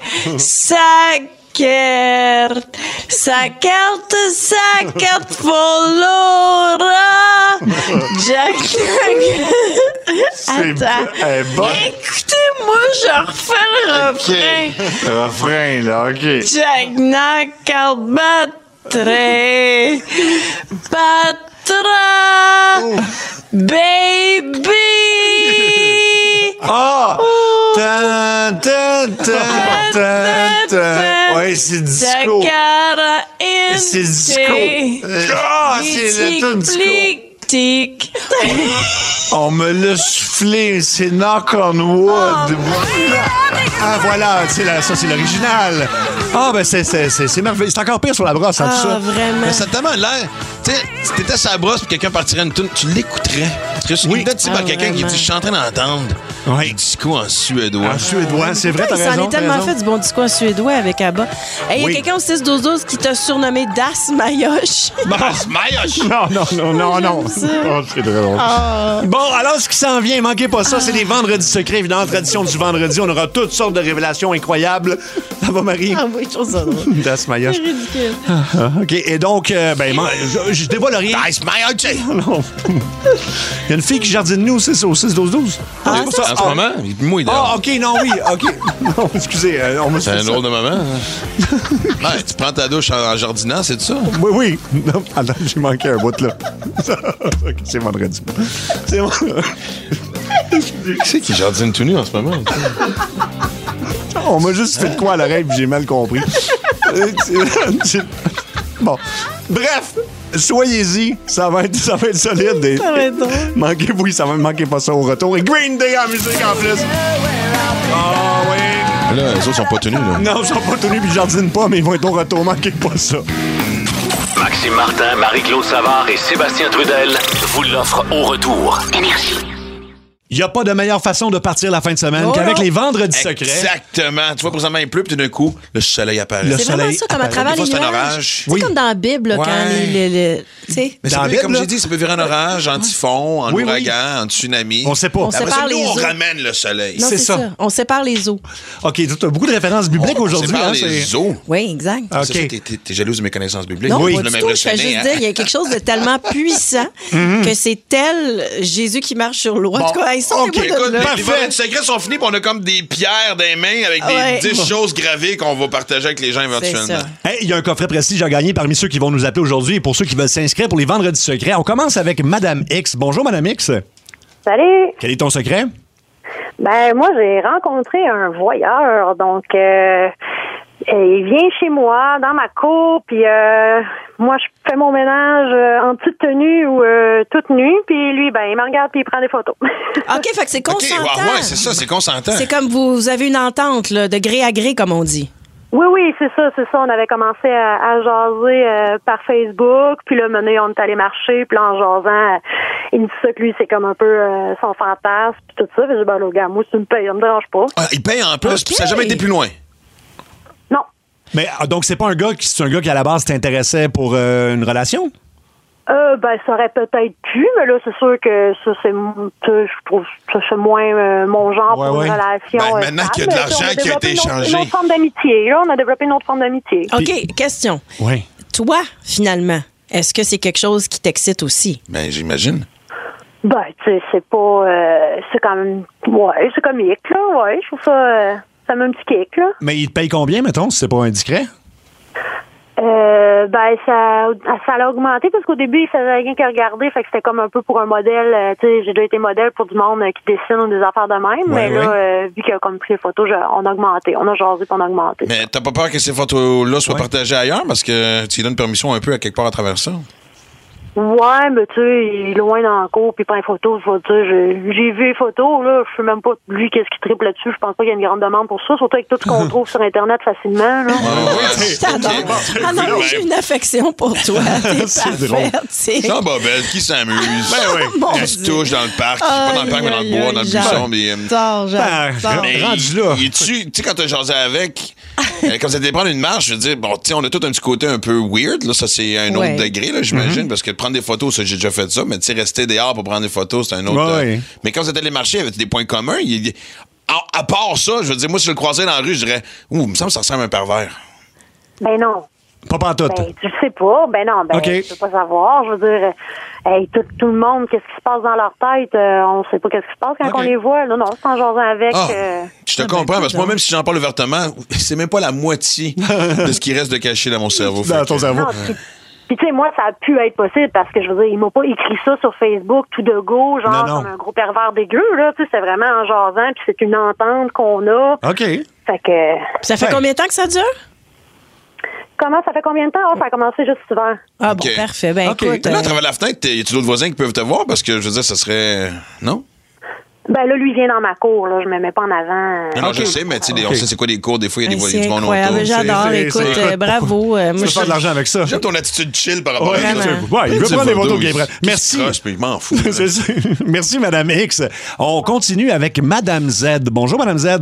säkert, säkert, säkert förlora. Jag... Attends. Elle est bonne. Écoutez-moi, je refais le refrain. Refrain, là, OK. Jag nackar bättre, bättre, baby. Ah! Ta, ta, ta, ta, ta. Ouais, c'est disco. Ta cara är c'est le disco. Ah, c'est le tune disco. Tic. On me l'a soufflé, c'est Knock on Wood. Ah, voilà, c'est la, ça, c'est l'original. Ah, ben, c'est, c'est, c'est, c'est merveilleux. C'est encore pire sur la brosse, hein, Ah, tout ça. vraiment. Mais ça a tellement l'air. Tu sais, si t'étais sur la brosse et quelqu'un partirait une tune, tu l'écouterais. Je suis Oui. identifié Ah, par quelqu'un qui vraiment. dit je suis en train d'entendre Oui. du disco en suédois. En suédois, c'est vrai, t'as Il s'en raison. est tellement t'as raison. fait du bon disco en suédois avec Abba. Il y Oui. a quelqu'un au six douze douze qui t'a surnommé Das Mayoche. Das Mayoche! Non, non, non, non, non. J'aime ça. Oh, c'est très drôle. Ah. Bon, alors, ce qui s'en vient, manquez pas ça, c'est les vendredis secrets. Évidemment, tradition du vendredi, on aura toutes sortes de révélations incroyables. Ça va, Marie? Ah oui, je trouve ça drôle. Das Mayoche. C'est ridicule. Ah, OK, et donc, euh, ben, man, je, je dévoile rien. Das Mayoche! Non. Il y a une fille qui jardine nous aussi, au six douze douze. Ah, C'est pas En ce moment, il est mouillé Ah, dehors. OK, non, oui, OK. Non, excusez, euh, on me C'est un drôle de moment. hein. Ouais, tu prends ta douche en, en jardinant, c'est ça? Oui, oui. Non, attends, j'ai manqué un bout, là. OK, c'est vendredi. C'est bon. Qui c'est qui jardine tout nu en ce moment? On m'a juste fait de quoi à l'oreille puis j'ai mal compris. Euh, c'est- c'est- bon. Bref, soyez-y. Ça va être, ça va être solide. Et- Ça va être drôle. Manquez, oui, ça va manquez pas ça au retour. Et Green Day en musique en plus. Ah oui. Là, les autres sont pas tenus, là. Non, ils sont pas tenus puis ils jardinent pas, mais ils vont être au retour. Manquez pas ça. Maxime Martin, Marie-Claude Savard et Sébastien Trudel vous l'offrent au retour. Énergie. Il n'y a pas de meilleure façon de partir la fin de semaine Oh qu'avec non. les vendredis secrets. Exactement. Tu vois, présentement, il pleut, puis d'un coup, le soleil apparaît. Le C'est vraiment soleil ça, comme à apparaît. travers Des les fois, c'est un nuages. orage. Tu sais, Oui. comme dans la Bible, là, quand Ouais. les... les- les- tu sais. Mais ça Dans peut, la Bible, comme là. j'ai dit, ça peut virer en orage, en typhon, en Oui, oui. ouragan, en tsunami. On sait pas. On Après sépare ça, nous, les on eaux. ramène le soleil. Non, c'est c'est ça. ça. On sépare les eaux. OK, tu as beaucoup de références bibliques On aujourd'hui. sépare Hein, les c'est- eaux. Oui, exact. OK. C'est ça, t'es, t'es- t'es jalouse de mes connaissances bibliques. Non, Oui. pas Je du l'ai tout. Je fais impressionné, juste hein. dire, il y a quelque chose de tellement puissant que c'est tel Jésus qui marche sur l'eau. En tout cas, ils sont OK, des bouts de Écoute, là. les- les Parfait. vendredis secrets sont finis, puis on a comme des pierres dans les mains avec des Ouais. dix choses gravées qu'on va partager avec les gens C'est éventuellement. ça. Hey, il y a un coffret prestige à gagner parmi ceux qui vont nous appeler aujourd'hui et pour ceux qui veulent s'inscrire pour les vendredis secrets. On commence avec Madame X. Bonjour, Madame X. Salut! Quel est ton secret? Ben, moi, j'ai rencontré un voyeur, donc euh, euh, il vient chez moi, dans ma cour, puis euh, moi, je fais mon ménage euh, en petite tenue ou euh, toute nue, puis lui, ben, il me regarde puis il prend des photos. OK, fait que c'est OK, consentant. ouais, ouais, c'est ça, c'est consentant. C'est comme vous, vous avez une entente là, de gré à gré, comme on dit. Oui, oui, c'est ça, c'est ça. On avait commencé à, à jaser euh, par Facebook, puis là, mené, on est allé marcher, puis là, en jasant, euh, il me dit ça que lui, c'est comme un peu euh, son fantasme, puis tout ça. Puis j'ai dit, ben, là, gars, moi, si tu me payes, ça me dérange pas. Ah, il paye en plus, puis ça n'a jamais été plus loin. Non. Mais ah, donc, c'est pas un gars qui, c'est un gars qui, à la base, t'intéressait pour euh, une relation? Euh, ben, ça aurait peut-être pu, mais là, c'est sûr que ça, c'est, ça, je trouve, ça, c'est moins euh, mon genre Ouais, pour ouais. une relation. Ben, euh, maintenant qu'il y a de stable. l'argent On a qui a développé été une autre- échangé. Une autre forme d'amitié, là. On a développé une autre forme d'amitié. OK, question. Oui. Toi, finalement, est-ce que c'est quelque chose qui t'excite aussi? Ben, j'imagine. Ben, tu sais, c'est pas, euh, c'est quand même, ouais, c'est comique, là, ouais. Je trouve ça, euh, ça met un petit kick, là. Mais il te paye combien, mettons, si c'est pas indiscret? Euh, ben, ça, ça a augmenté parce qu'au début, il faisait rien que regarder, fait que c'était comme un peu pour un modèle, euh, tu sais, j'ai déjà été modèle pour du monde euh, qui dessine ou des affaires de même, Ouais, mais là, ouais. euh, vu qu'il a comme pris les photos, je- on a augmenté, on a jasé puis on a augmenté. Mais t'as pas peur que ces photos-là soient partagées ailleurs parce que tu lui donnes permission un peu à quelque part à travers ça? Ouais, mais tu sais, il est loin dans la cour, puis il prend les photos, je vais te dire, j'ai, j'ai vu les photos, là, je sais même pas, lui, qu'est-ce qu'il triple là-dessus, je pense pas qu'il y a une grande demande pour ça, surtout avec tout ce qu'on trouve sur Internet facilement, là. Je t'adore. Ah non, mais j'ai une affection pour toi. T'es C'est parfaite. C'est... Sans bobette, qui s'amuse? Ben oui. Mon Elle se Dieu. touche dans le parc, pas dans le parc, mais dans le bois, dans le buisson. mais, euh, J'adore, Ben, j'adore. mais rendu il- là. il est-tu, tu sais, quand t'as jasé avec, euh, quand vous allez prendre une marche, je veux dire, bon, tu sais, on a tout un petit côté un peu weird, là, ça c'est un autre Ouais. degré, là, j'imagine, Mm-hmm. parce que de prendre des photos, ça, j'ai déjà fait ça, mais tu sais, rester dehors pour prendre des photos, c'est un autre. Ouais, euh, ouais. Mais quand vous êtes allé marcher, avec des points communs, il, il- à, à part ça, je veux dire, moi, si je le croisais dans la rue, je dirais, ouh, il me semble que ça ressemble à un pervers. Ben non. Pas pantoute. Ben, tu le sais pas. Ben non, ben, OK. tu peux pas savoir. Je veux dire, euh, hey, tout, tout le monde, qu'est-ce qui se passe dans leur tête? Euh, on sait pas qu'est-ce qui se passe quand OK. on les voit. Non, non, c'est en jasant avec. Ah, euh, je te comprends, parce que moi, même si j'en parle ouvertement, c'est même pas la moitié de ce qui reste de caché dans mon cerveau. Dans Fait ton que- cerveau. non, puis, puis tu sais, moi, ça a pu être possible parce que, je veux dire, il m'a pas écrit ça sur Facebook tout de go, genre Non, non. comme un gros pervers dégueu, là. Tu sais, c'est vraiment en jasant, puis c'est une entente qu'on a. OK. Fait que... Ça fait Ouais. combien de temps que ça dure? Comment ça fait combien de temps? Ah, ça a commencé juste cet hiver. Ah bon, OK. parfait. Ben OK. écoute. Mais là, à euh, travers la fenêtre, y a-tu d'autres voisins qui peuvent te voir? Parce que, je veux dire, ça serait... Non? Ben là, lui, il vient dans ma cour, là. Je me mets pas en avant. Non, non, je sais, mais tu sais, on sait c'est quoi les cours. Des fois, il y a des voisins c'est du monde incroyable. autour. J'adore. C'est- Écoute, c'est- euh, bravo. Euh, Tu moi, peux faire de l'argent avec ça. J'aime ton attitude chill par rapport Ouais, à ça. ouais, il veut Petit prendre des photo, photos, il- Gabriel. il Merci. se croche, puis je m'en fous. là. C'est ça. Merci, Madame X. On continue avec Madame Z. Bonjour, Madame Z.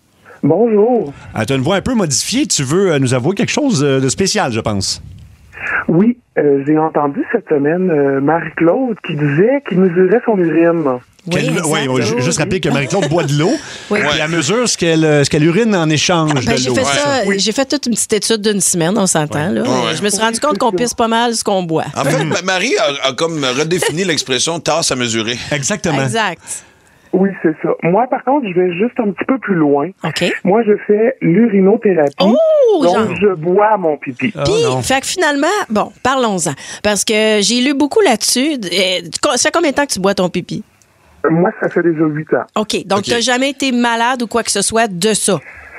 Bonjour. Ah, tu as une voix un peu modifiée. Tu veux euh, nous avouer quelque chose euh, de spécial, je pense. Oui, euh, j'ai entendu cette semaine euh, Marie-Claude qui disait qu'il mesurait son urine. Qu'elle- exact. ouais, on va ju- juste rappeler que Marie-Claude boit de l'eau. Oui. Et elle mesure ce qu'elle euh, ce qu'elle urine en échange Ben, de j'ai l'eau. fait ça, j'ai fait toute une petite étude d'une semaine, on s'entend. Là. Ouais. Je me suis rendu compte qu'on pisse pas mal ce qu'on boit. En fait, ma- Marie a, a comme redéfini l'expression tasse à mesurer. Exactement. Exact. Oui, c'est ça. Moi, par contre, je vais juste un petit peu plus loin. OK. Moi, je fais l'urinothérapie. Oh, donc, genre. je bois mon pipi. Puis, fait que finalement, bon, parlons-en. Parce que j'ai lu beaucoup là-dessus. Euh, Ça fait combien de temps que tu bois ton pipi? Moi, ça fait déjà huit ans. OK. Donc, OK. tu n'as jamais été malade ou quoi que ce soit de ça?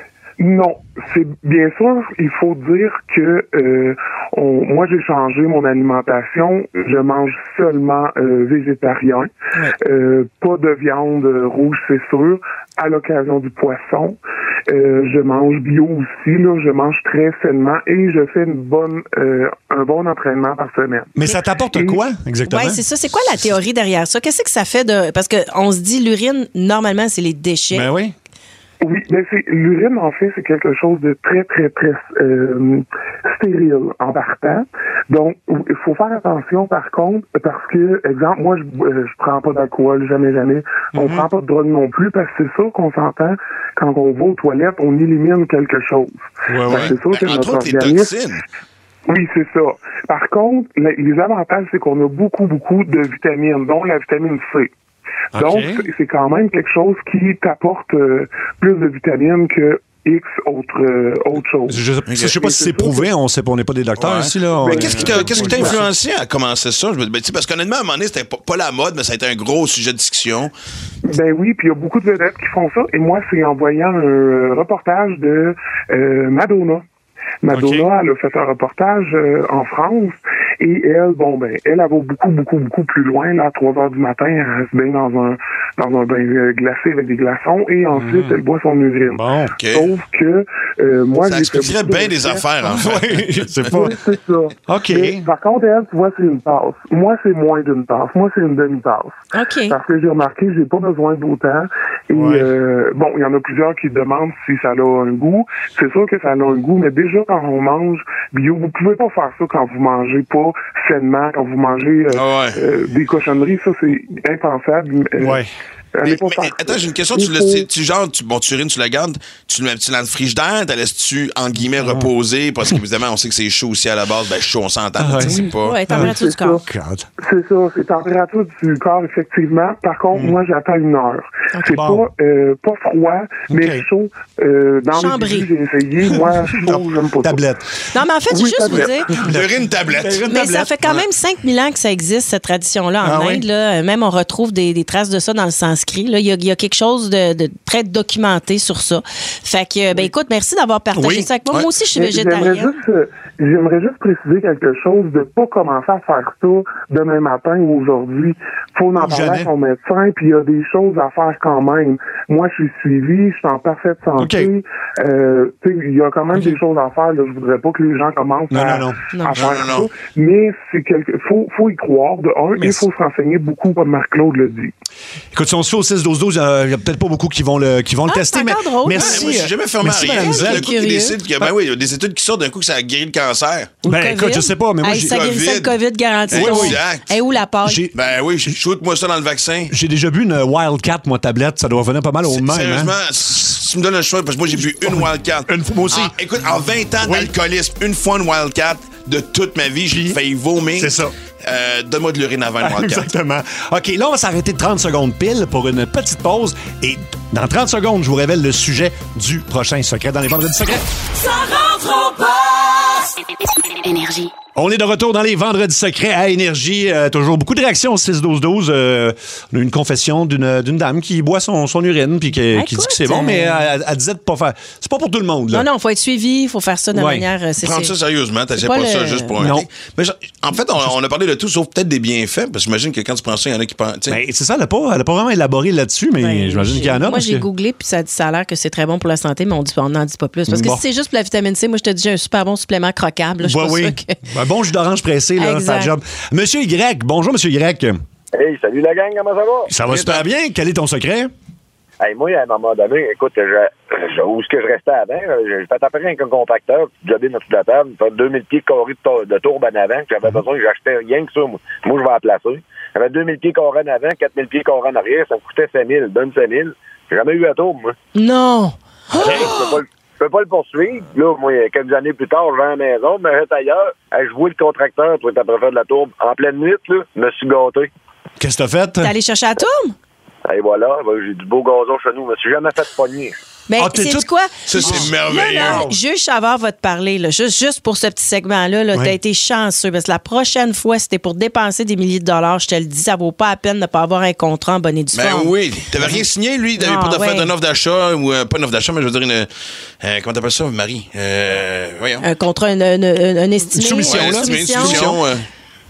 Non, c'est bien sûr, il faut dire que euh, on- moi j'ai changé mon alimentation, je mange seulement euh, végétarien, euh, pas de viande rouge c'est sûr, à l'occasion du poisson, euh, je mange bio aussi, là, je mange très sainement et je fais une bonne euh, un bon entraînement par semaine. Mais ça t'apporte Et- quoi, exactement? Oui, c'est ça. C'est quoi la théorie derrière ça? Qu'est-ce que ça fait de. Parce qu'on se dit, l'urine, normalement, c'est les déchets. Ben oui. Oui, mais c'est l'urine en fait c'est quelque chose de très très très euh, stérile en partant. Donc il faut faire attention par contre parce que exemple moi je euh, je prends pas d'alcool jamais jamais. On prend pas de drogue non plus parce que c'est sûr qu'on s'entend quand on va aux toilettes on élimine quelque chose. Ouais, Fait que ouais. C'est sûr que Ben, notre entre autres, les organisme. toxines. Oui, c'est ça. Par contre, les les avantages, c'est qu'on a beaucoup, beaucoup de vitamines, dont la vitamine C. Donc, OK. c'est- c'est quand même quelque chose qui t'apporte euh, plus de vitamines que X autre, euh, autre chose. Je, je, je sais pas Et si c'est prouvé, on sait pas, on n'est pas des docteurs Ouais. ici. Là. On- Mais qu'est-ce qui t'a, qu'est-ce qui t'a influencé à commencer ça? Je me- ben, tu sais, parce qu'honnêtement, à un moment donné, c'était pas, pas la mode, mais ça a été un gros sujet de discussion. Ben oui, puis il y a beaucoup de vedettes qui font ça. Et moi, c'est en voyant un euh, reportage de euh, Madonna. Madonna, elle a fait un reportage euh, en France et elle, bon ben, elle, elle va beaucoup, beaucoup, beaucoup plus loin. Là, à trois heures du matin, elle se baigne dans un dans un bain euh, glacé avec des glaçons et ensuite elle boit son urine. Bon. OK. Sauf que euh, moi, Ça j'ai fait expliquerait beaucoup de bien des recherches. affaires, en fait. Oui, je sais pas. Oui, c'est ça. OK. Mais, par contre, elle, tu vois, c'est une tasse. Moi, c'est moins d'une tasse. Moi, c'est une demi-tasse. OK. Parce que j'ai remarqué, j'ai pas besoin d'autant. Et Ouais. euh, bon, il y en a plusieurs qui demandent si ça a un goût. C'est sûr que ça a un goût, mais déjà quand on mange bio, vous pouvez pas faire ça quand vous mangez pas sainement, quand vous mangez euh, Ah ouais. euh, des cochonneries. Ça, c'est impensable. Euh, Ouais. allez Mais, pas mais, faire attends, ça. j'ai une question. Il Tu, le, faut- tu, tu- genre, tu, bon, tu urines, tu la gardes, tu le mets-tu dans le frigidaire, t'as laisses-tu, en guillemets, reposer? Parce qu'évidemment, on sait que c'est chaud aussi à la base. Ben, chaud, on s'entend. Ah tu sais, ouais. c'est pas... Ouais, température du c'est corps. God. C'est ça, c'est température du corps, effectivement. Par contre, moi, j'attends une heure. C'est Bon. pas euh, pas froid, mais OK. chaud. Euh, dans Chambré. les débuts, j'ai essayé. Moi, chaud, j'aime pas ça. Tablette. Non, mais en fait, Oui, juste vous tablette. dire. L'urine tablette. Mais ça fait quand même cinq mille ans que ça existe, cette tradition-là, en Ah Inde. oui? Là. Même on retrouve des, des traces de ça dans le sanskrit. Là. Il, y a, il y a quelque chose de, de très documenté sur ça. Fait que, ben écoute, merci d'avoir partagé Oui. ça avec moi. Ouais. Moi aussi, je suis Mais J'aimerais végétarienne. juste, euh, j'aimerais juste préciser quelque chose, de pas commencer à faire ça demain matin ou aujourd'hui. Faut en parler Jamais. à son médecin, puis il y a des choses à faire quand même. Moi, je suis suivi, je suis en parfaite santé. Euh, tu sais, il y a quand même des choses à faire. Là. Je voudrais pas que les gens commencent Non, à, non, non. à Non, faire non, non. ça. Mais c'est quelque, faut, faut y croire de un, et il faut se renseigner beaucoup, comme Marc-Claude le dit. Écoute, si on se fait au six douze douze, il n'y a peut-être pas beaucoup qui vont le, qui vont le Ah, tester. c'est Mais encore drôle. merci. Ouais, moi, j'ai jamais fermé merci, à rien. Madame Z. D'un coup, il Curieux. décide que, ben oui, il y a des études qui sortent d'un coup que ça guérit le cancer. Ou le Ben, COVID. écoute, je sais pas, mais moi, Hey, j'ai- ça guérissait le COVID garanti. Oui, ton- oui. Exact. Hey, où la paille? J'ai- Ben oui, shoot-moi ça dans le vaccin. J'ai déjà bu une Wildcat, moi, tablette. Ça doit revenir pas mal au même. Sérieusement, Hein? si tu me donnes le choix, parce que moi, j'ai bu une Wildcat. Une fois, moi aussi. En- écoute, en vingt ans Oui. d'alcoolisme, une fois une Wildcat de toute ma vie, j'ai failli vomir. C'est ça. Euh, donne-moi de l'urine avant une Wildcat. Exactement. OK, là, on va s'arrêter de trente secondes pile pour une petite pause. Et dans trente secondes, je vous révèle le sujet du prochain secret dans les vendredis secrets. Ça rentre au poste. Énergie. On est de retour dans les Vendredis secrets à Énergie. Euh, toujours beaucoup de réactions au six douze douze. Euh, on a eu une confession d'une, d'une dame qui boit son, son urine puis qui, Écoute, qui dit que c'est bon, mais elle, elle disait de pas faire. C'est pas pour tout le monde. Là. Non, non, il faut être suivi, il faut faire ça de Ouais. manière... euh, C'est, Prendre c'est... ça sérieusement, t'achètes pas pas, le- ça juste pour un Non. clic. Mais genre, en fait, on, on a parlé de tout, sauf peut-être des bienfaits, parce que j'imagine que quand tu prends ça, il y en a qui pensent. Ben, c'est ça, elle n'a pas, elle a pas vraiment élaboré là-dessus, mais Ben, j'imagine j'ai- qu'il y en a. Moi, parce j'ai que- googlé, puis ça, ça a l'air que c'est très bon pour la santé, mais on dit, on n'en dit pas plus. Parce que Bon. si c'est juste pour la vitamine C, moi, je te dis, j'ai un super bon supplément croquable. Là, je suis Ouais, pas oui. sûre que... Un bon jus d'orange pressé, là, Exact. ça job. Monsieur Y, bonjour, Monsieur Y. Hey, salut la gang, comment ça va? Ça va super bien. Quel est ton secret? Hey, moi, à un moment donné, écoute, je, je, où est-ce que je restais avant? J'ai fait après avec un compacteur, jobé dans toute la table, fait deux mille pieds carrés de, tour- de tourbe en avant, que j'avais besoin, j'achetais rien que ça, moi. Moi, je vais en placer. J'avais deux mille pieds carrés en avant, quatre mille pieds carrés en arrière, ça me coûtait cinq mille, donne cinq mille. J'ai jamais eu à tourbe, moi. Non! Alors, je peux pas le- je peux pas le poursuivre. Là, moi, quelques années plus tard, je vais à la maison, je me jette ailleurs. Hey, je vois le contracteur, toi, t'as préféré de la tourbe. En pleine nuit, là, je me suis gâté. Qu'est-ce que t'as fait? T'es allé chercher la tourbe? Et voilà, ben, j'ai du beau gazon chez nous. Je me suis jamais fait pogner. Mais Ah, t'es c'est tout- quoi? Ça, c'est Là, merveilleux. là, Juge Savard va te parler, là, juste, juste pour ce petit segment-là. Là, Ouais. T'as été chanceux. Parce que la prochaine fois, c'était pour dépenser des milliers de dollars. Je te le dis, ça vaut pas la peine de ne pas avoir un contrat en bonne et due Ben forme. oui, t'avais rien signé, lui, t'avais Ah, pas de fait ouais. une offre d'achat, ou euh, pas une offre d'achat, mais je veux dire une. euh, comment t'appelles ça, Marie? Euh, voyons. Un contrat, un, un, un, un estimé. Une soumission, une là. Une soumission. soumission, euh,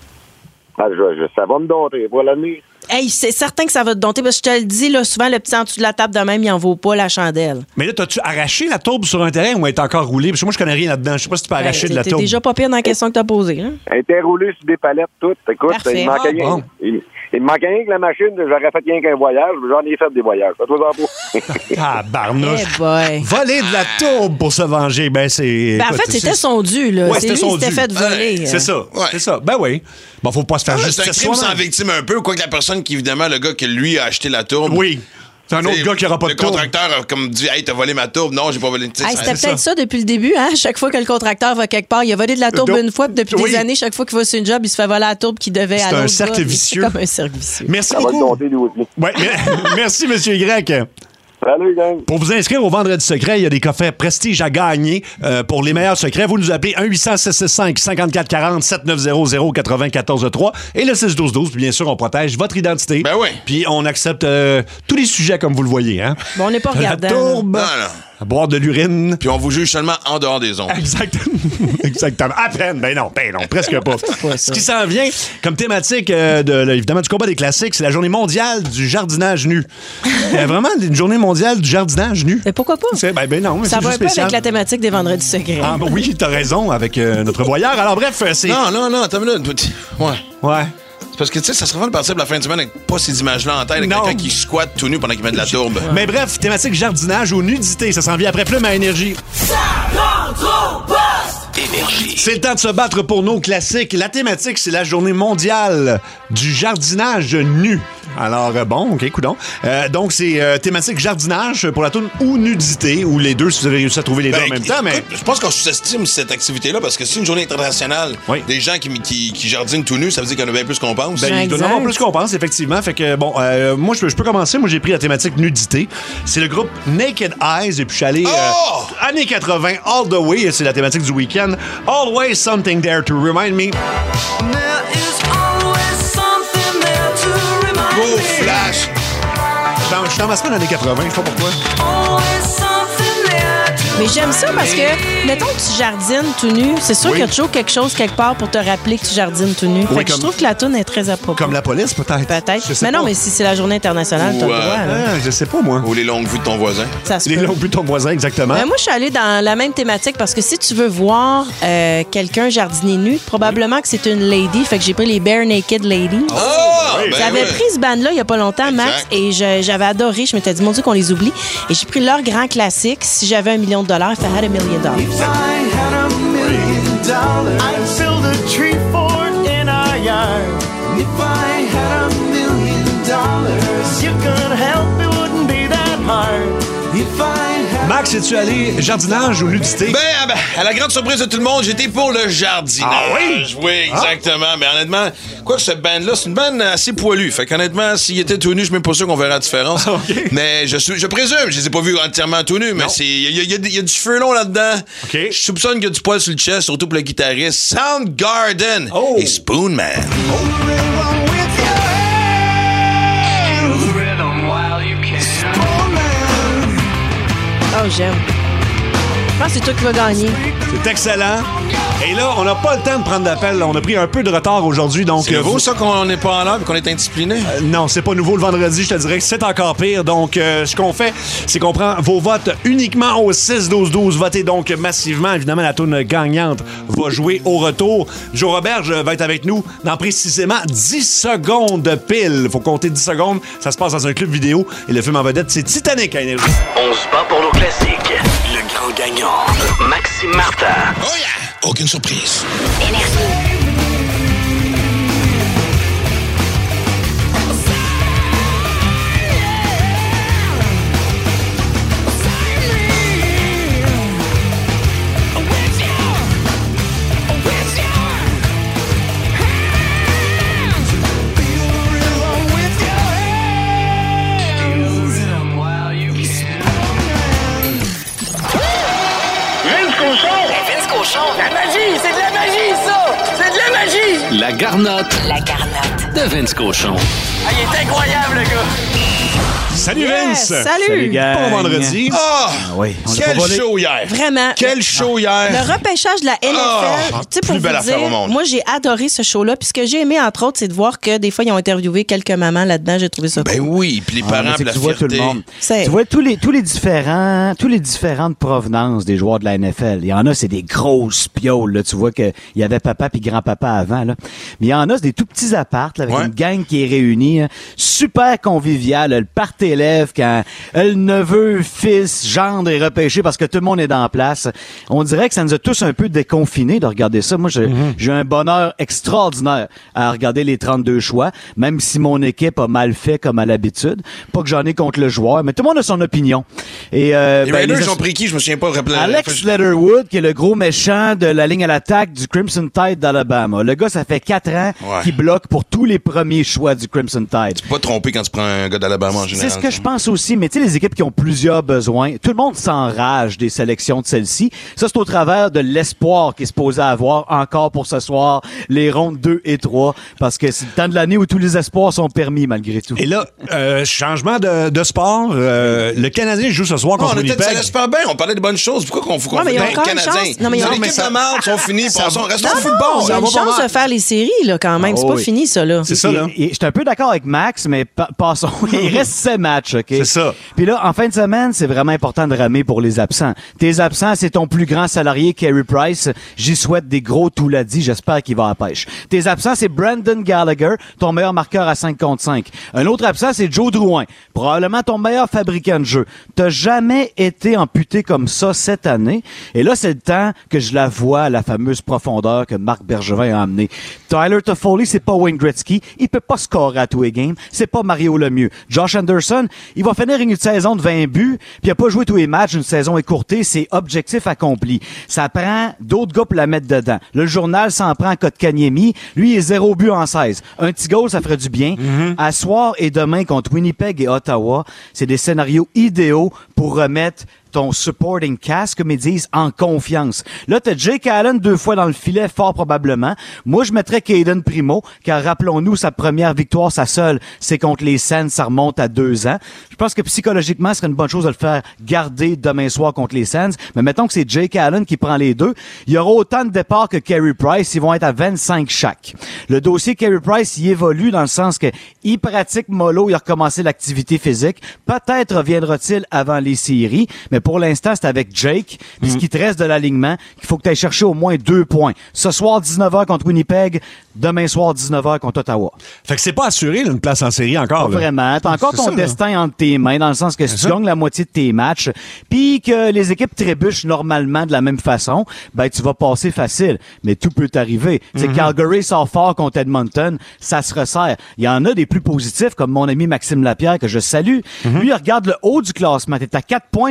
Ah, je, je, ça va me dompter pour l'avenir. Hey, c'est certain que ça va te dompter parce que je te le dis, là, souvent, le petit en dessous de la table de même, il en vaut pas la chandelle. Mais là, t'as-tu arraché la tourbe sur un terrain ou elle est encore roulée? Parce que moi, je connais rien là-dedans. Je sais pas si tu peux arracher Ben, de la t'es tourbe. déjà pas pire dans la question que t'as posée. Hein? Elle était roulée sur des palettes toutes. Écoute, Parfait. il me manquait Ah, rien. bon. Il, il me manquait rien que la machine, j'aurais fait rien qu'un voyage, mais j'en ai fait des voyages. Fais-toi en pas. Ah, barnouche. Eh boy. Voler de la tourbe pour se venger, ben c'est... Ben, en écoute, fait, c'était c'est- son dû. Là. Ouais, c'est c'était lui son qui s'était dû. fait voler. Ouais, c'est ça, Ouais. c'est ça. Ben oui. Bon, faut pas se faire Ah, juste c'est un crime sans victime un peu, quoique la personne qui, évidemment, le gars qui lui a acheté la tourbe. Oui. C'est un autre T'sais, gars qui aura pas de Le tourbe. contracteur a comme dit, hey, t'as volé ma tourbe. Non, j'ai pas volé. T'sais, Hey, ça- c'était c'est peut-être ça. depuis le début. Hein? Chaque fois que le contracteur va quelque part, il a volé de la tourbe Donc, une fois, puis depuis oui. des années, chaque fois qu'il va sur une job, il se fait voler la tourbe qu'il devait C'est à un l'autre cercle gars. vicieux. C'est comme un cercle vicieux. Merci Ça va le beaucoup. dompter, lui aussi. Ouais, mais- merci, Monsieur Y. Salut, gang. Pour vous inscrire au Vendredi secret, il y a des coffrets Prestige à gagner. Euh, pour les meilleurs secrets, vous nous appelez un huit cents six six cinq cinq quatre quatre zéro sept neuf zéro zéro quatre-vingt-quatorze trois et le six douze douze. Puis bien sûr, on protège votre identité. Ben oui. Puis on accepte euh, tous les sujets comme vous le voyez. Hein? Bon, on n'est pas La regardant. tourbe, Non, non. à boire de l'urine. Puis on vous juge seulement en dehors des ondes. Exactement. Exactement. À peine. Ben non, ben non, presque pas. pas Ce ça. qui s'en vient comme thématique, euh, de, là, évidemment, du combat des classiques, c'est la journée mondiale du jardinage nu. Il y a vraiment une journée mondiale du jardinage nu. Mais pourquoi pas? C'est, ben, ben non, mais Ça c'est va un juste peu spécial. avec la thématique des Vendredis secrets. Ah, ben oui, t'as raison, avec euh, notre voyeur. Alors bref, euh, c'est... Non, non, non, attends une minute. Ouais. Ouais. C'est parce que, tu sais, ça serait fun de partir pour la fin de semaine avec pas ces images-là en tête, avec Non. quelqu'un qui squatte tout nu pendant qu'il met de la tourbe. Mais bref, thématique jardinage ou nudité, ça s'en vient après Plume à Énergie. Ça rentre au poste! Énergie. C'est le temps de se battre pour nos classiques. La thématique, c'est la journée mondiale du jardinage nu. Alors, euh, bon, OK, coudonc. Euh, donc, c'est euh, thématique jardinage pour la tourne ou nudité, ou les deux, si vous avez réussi à trouver les deux Ben, en même écoute, temps, mais... Je pense qu'on sous-estime cette activité-là parce que c'est une journée internationale. Oui. Des gens qui, qui, qui jardinent tout nu, ça veut dire qu'il y en a bien plus qu'on pense. Ben, il doit y en avoir plus qu'on pense, effectivement. Fait que, bon, euh, moi, je peux, je peux commencer. Moi, j'ai pris la thématique nudité. C'est le groupe Naked Eyes. Et puis, je suis allé Oh! euh, années quatre-vingts, all the way. C'est la thématique du week-end. Always something there to remind me. Gros flash! Je suis dans- je suis dans ma semaine années quatre-vingts, je sais pas pourquoi. Mais j'aime ça parce que, mettons que tu jardines tout nu, c'est sûr Oui. qu'il y a toujours quelque chose quelque part pour te rappeler que tu jardines tout nu. Oui, Fait que comme- je trouve que la toune est très appropriée. Comme la police, peut-être. Peut-être. Je sais Mais non, pas. mais si c'est la journée internationale, t'as Ou, le droit. euh, là. Ah, je sais pas, moi. Ou les longues vues de ton voisin. Ça se Les peut. longs buts de ton voisin, exactement. Ben, moi, je suis allée dans la même thématique parce que si tu veux voir euh, quelqu'un jardiner nu, probablement que c'est une lady. Fait que j'ai pris les Bare Naked Ladies. Ah! oui. ben J'avais oui. pris ce band-là il n'y a pas longtemps, Max, Exact. et je- j'avais adoré. Je m'étais dit, mon Dieu, qu'on les oublie. Et j'ai pris leur grand classique. Si j'avais un million de dollars, if I had a million dollars. I'd build a tree fort in our yard. If I had a million dollars, you could help, it wouldn't be that hard. If I had Max, es-tu allé jardinage ou nudité? Ben, ben, à la grande surprise de tout le monde, j'étais pour le jardinage. Ah oui? Oui, exactement. Ah. Mais honnêtement, quoi que cette bande-là, c'est une bande assez poilue. Fait qu'honnêtement, s'il était tout nu, je suis même pas sûr qu'on verra la différence. Okay. Mais je, je présume, je les ai pas vus entièrement tout nus, mais c'est il y, y, y, y a du feu long là-dedans. Okay. Je soupçonne qu'il y a du poil sur le chest, surtout pour le guitariste Soundgarden oh. et Spoonman. Oh. Oh, j'aime. Je pense que c'est toi qui vas gagner. C'est excellent. Et là, on n'a pas le temps de prendre d'appel. On a pris un peu de retard aujourd'hui. Donc, c'est nouveau, vous... ça, qu'on n'est pas en l'heure et qu'on est indiscipliné? Euh, non, c'est pas nouveau le vendredi. Je te dirais que c'est encore pire. Donc, euh, ce qu'on fait, c'est qu'on prend vos votes uniquement au six douze douze. Votez donc massivement. Évidemment, la tourne gagnante va jouer au retour. Joe Roberge va être avec nous dans précisément dix secondes pile. Faut compter dix secondes. Ça se passe dans un club vidéo. Et le film en vedette, c'est Titanic à Énergie. On se bat pour nos classiques. Le grand gagnant, Maxime Martin. Oh yeah! Aucune surprise. Énergie. La magie, c'est de la magie, ça! C'est de la magie! La garnotte. La garnotte de Vince Cochon. Ah, il est incroyable, le gars! Salut yes, Vince! Salut! Salut gang. Bon vendredi. Oh, ah oui, quel show hier! Vraiment. Quel show hier! Le repêchage de la N F L, oh, tu sais, pour plus belle vous affaire dire, au monde. moi, j'ai adoré ce show-là. Puis ce que j'ai aimé, entre autres, c'est de voir que des fois, ils ont interviewé quelques mamans là-dedans. J'ai trouvé ça ben cool. oui, puis les parents, ah, puis la tu vois fierté. tout le monde. C'est... Tu vois tous les, tous les différents, tous les différentes provenances des joueurs de la N F L. Il y en a, c'est des grosses pioles, là. Tu vois qu'il y avait papa puis grand-papa avant, là. Mais il y en a, c'est des tout petits appartes, là, avec ouais. une gang qui est réunie, hein. Super convivial, là. Le party élève quand le neveu, fils, gendre est repêché parce que tout le monde est dans la place. On dirait que ça nous a tous un peu déconfinés de regarder ça. Moi, j'ai, mm-hmm. j'ai un bonheur extraordinaire à regarder les trente-deux choix, même si mon équipe a mal fait comme à l'habitude. Pas que j'en ai contre le joueur, mais tout le monde a son opinion. Et, euh, les ben, Raiders les... ont pris qui? Je me souviens pas. Rappeler. Alex Leatherwood, qui est le gros méchant de la ligne à l'attaque du Crimson Tide d'Alabama. Le gars, ça fait quatre ans ouais. qu'il bloque pour tous les premiers choix du Crimson Tide. Tu peux pas te tromper quand tu prends un gars d'Alabama en général. C'est ce que je pense aussi, mais tu sais, les équipes qui ont plusieurs besoins, tout le monde s'enrage des sélections de celle-ci. Ça, c'est au travers de l'espoir qui est supposé avoir encore pour ce soir les rondes deux et trois, parce que c'est le temps de l'année où tous les espoirs sont permis, malgré tout. Et là, euh, changement de, de sport, euh, le Canadien joue ce soir non, contre Winnipeg. Ça laisse pas bien, on parlait de bonnes choses. Pourquoi qu'on fout qu'on ouais, fait le Canadien? Non, mais ils ont l'équipe ça... de marde, sont finis, passons, restons non, au football. Il y a une chance de faire les séries, là, quand même. Oh, c'est pas oui. fini, ça, là. C'est ça, là. Je suis un peu d'accord avec Max, mais pa- passons. Il reste sept matchs, OK? C'est ça. Puis là, en fin de semaine, c'est vraiment important de ramer pour les absents. Tes absents, c'est ton plus grand salarié, Carey Price. J'y souhaite des gros tout l'a dit. J'espère qu'il va à la pêche. Tes absents, c'est Brandon Gallagher, ton meilleur marqueur à cinq contre cinq. Un autre absent, c'est Joe Drouin, probablement ton meilleur fabricant de jeu. T'as jamais été amputé comme ça cette année. Et là, c'est le temps que je la vois à la fameuse profondeur que Marc Bergevin a amenée. Tyler Toffoli, c'est pas Wayne Gretzky. Il peut pas scorer à tous les games. C'est pas Mario Lemieux. Josh Anderson, il va finir une saison de vingt buts, puis il a pas joué tous les matchs, une saison écourtée, c'est objectif accompli. Ça prend d'autres gars pour la mettre dedans. Le journal s'en prend à Kotkaniemi. Lui, il est zéro but en seize. Un petit goal, ça ferait du bien. Mm-hmm. À soir et demain contre Winnipeg et Ottawa, c'est des scénarios idéaux pour remettre ton supporting cast, comme ils disent, en confiance. Là, t'as Jake Allen deux fois dans le filet, fort probablement. Moi, je mettrais Caden Primo, car rappelons-nous, sa première victoire, sa seule, c'est contre les Sens, ça remonte à deux ans. Je pense que psychologiquement, ce serait une bonne chose de le faire garder demain soir contre les Sens. Mais mettons que c'est Jake Allen qui prend les deux. Il y aura autant de départs que Carey Price. Ils vont être à vingt-cinq chaque. Le dossier Carey Price, il évolue dans le sens que il pratique mollo, il a recommencé l'activité physique. Peut-être reviendra-t-il avant les séries, mais pour l'instant, c'est avec Jake. Puis mm. ce qui te reste de l'alignement, qu'il faut que tu ailles chercher au moins deux points. Ce soir, dix-neuf heures contre Winnipeg. Demain soir, dix-neuf heures contre Ottawa. Fait que c'est pas assuré, là, une place en série encore. Pas là. vraiment. T'as encore c'est ton ça, destin là. entre tes mains, dans le sens que si c'est tu ça. gagnes la moitié de tes matchs, puis que les équipes trébuchent normalement de la même façon, ben tu vas passer facile. Mais tout peut t'arriver. Mm-hmm. C'est Calgary sort fort contre Edmonton, ça se resserre. Il y en a des plus positifs, comme mon ami Maxime Lapierre, que je salue. Mm-hmm. Lui, il regarde le haut du classement. T'es à quatre points de Winnipeg.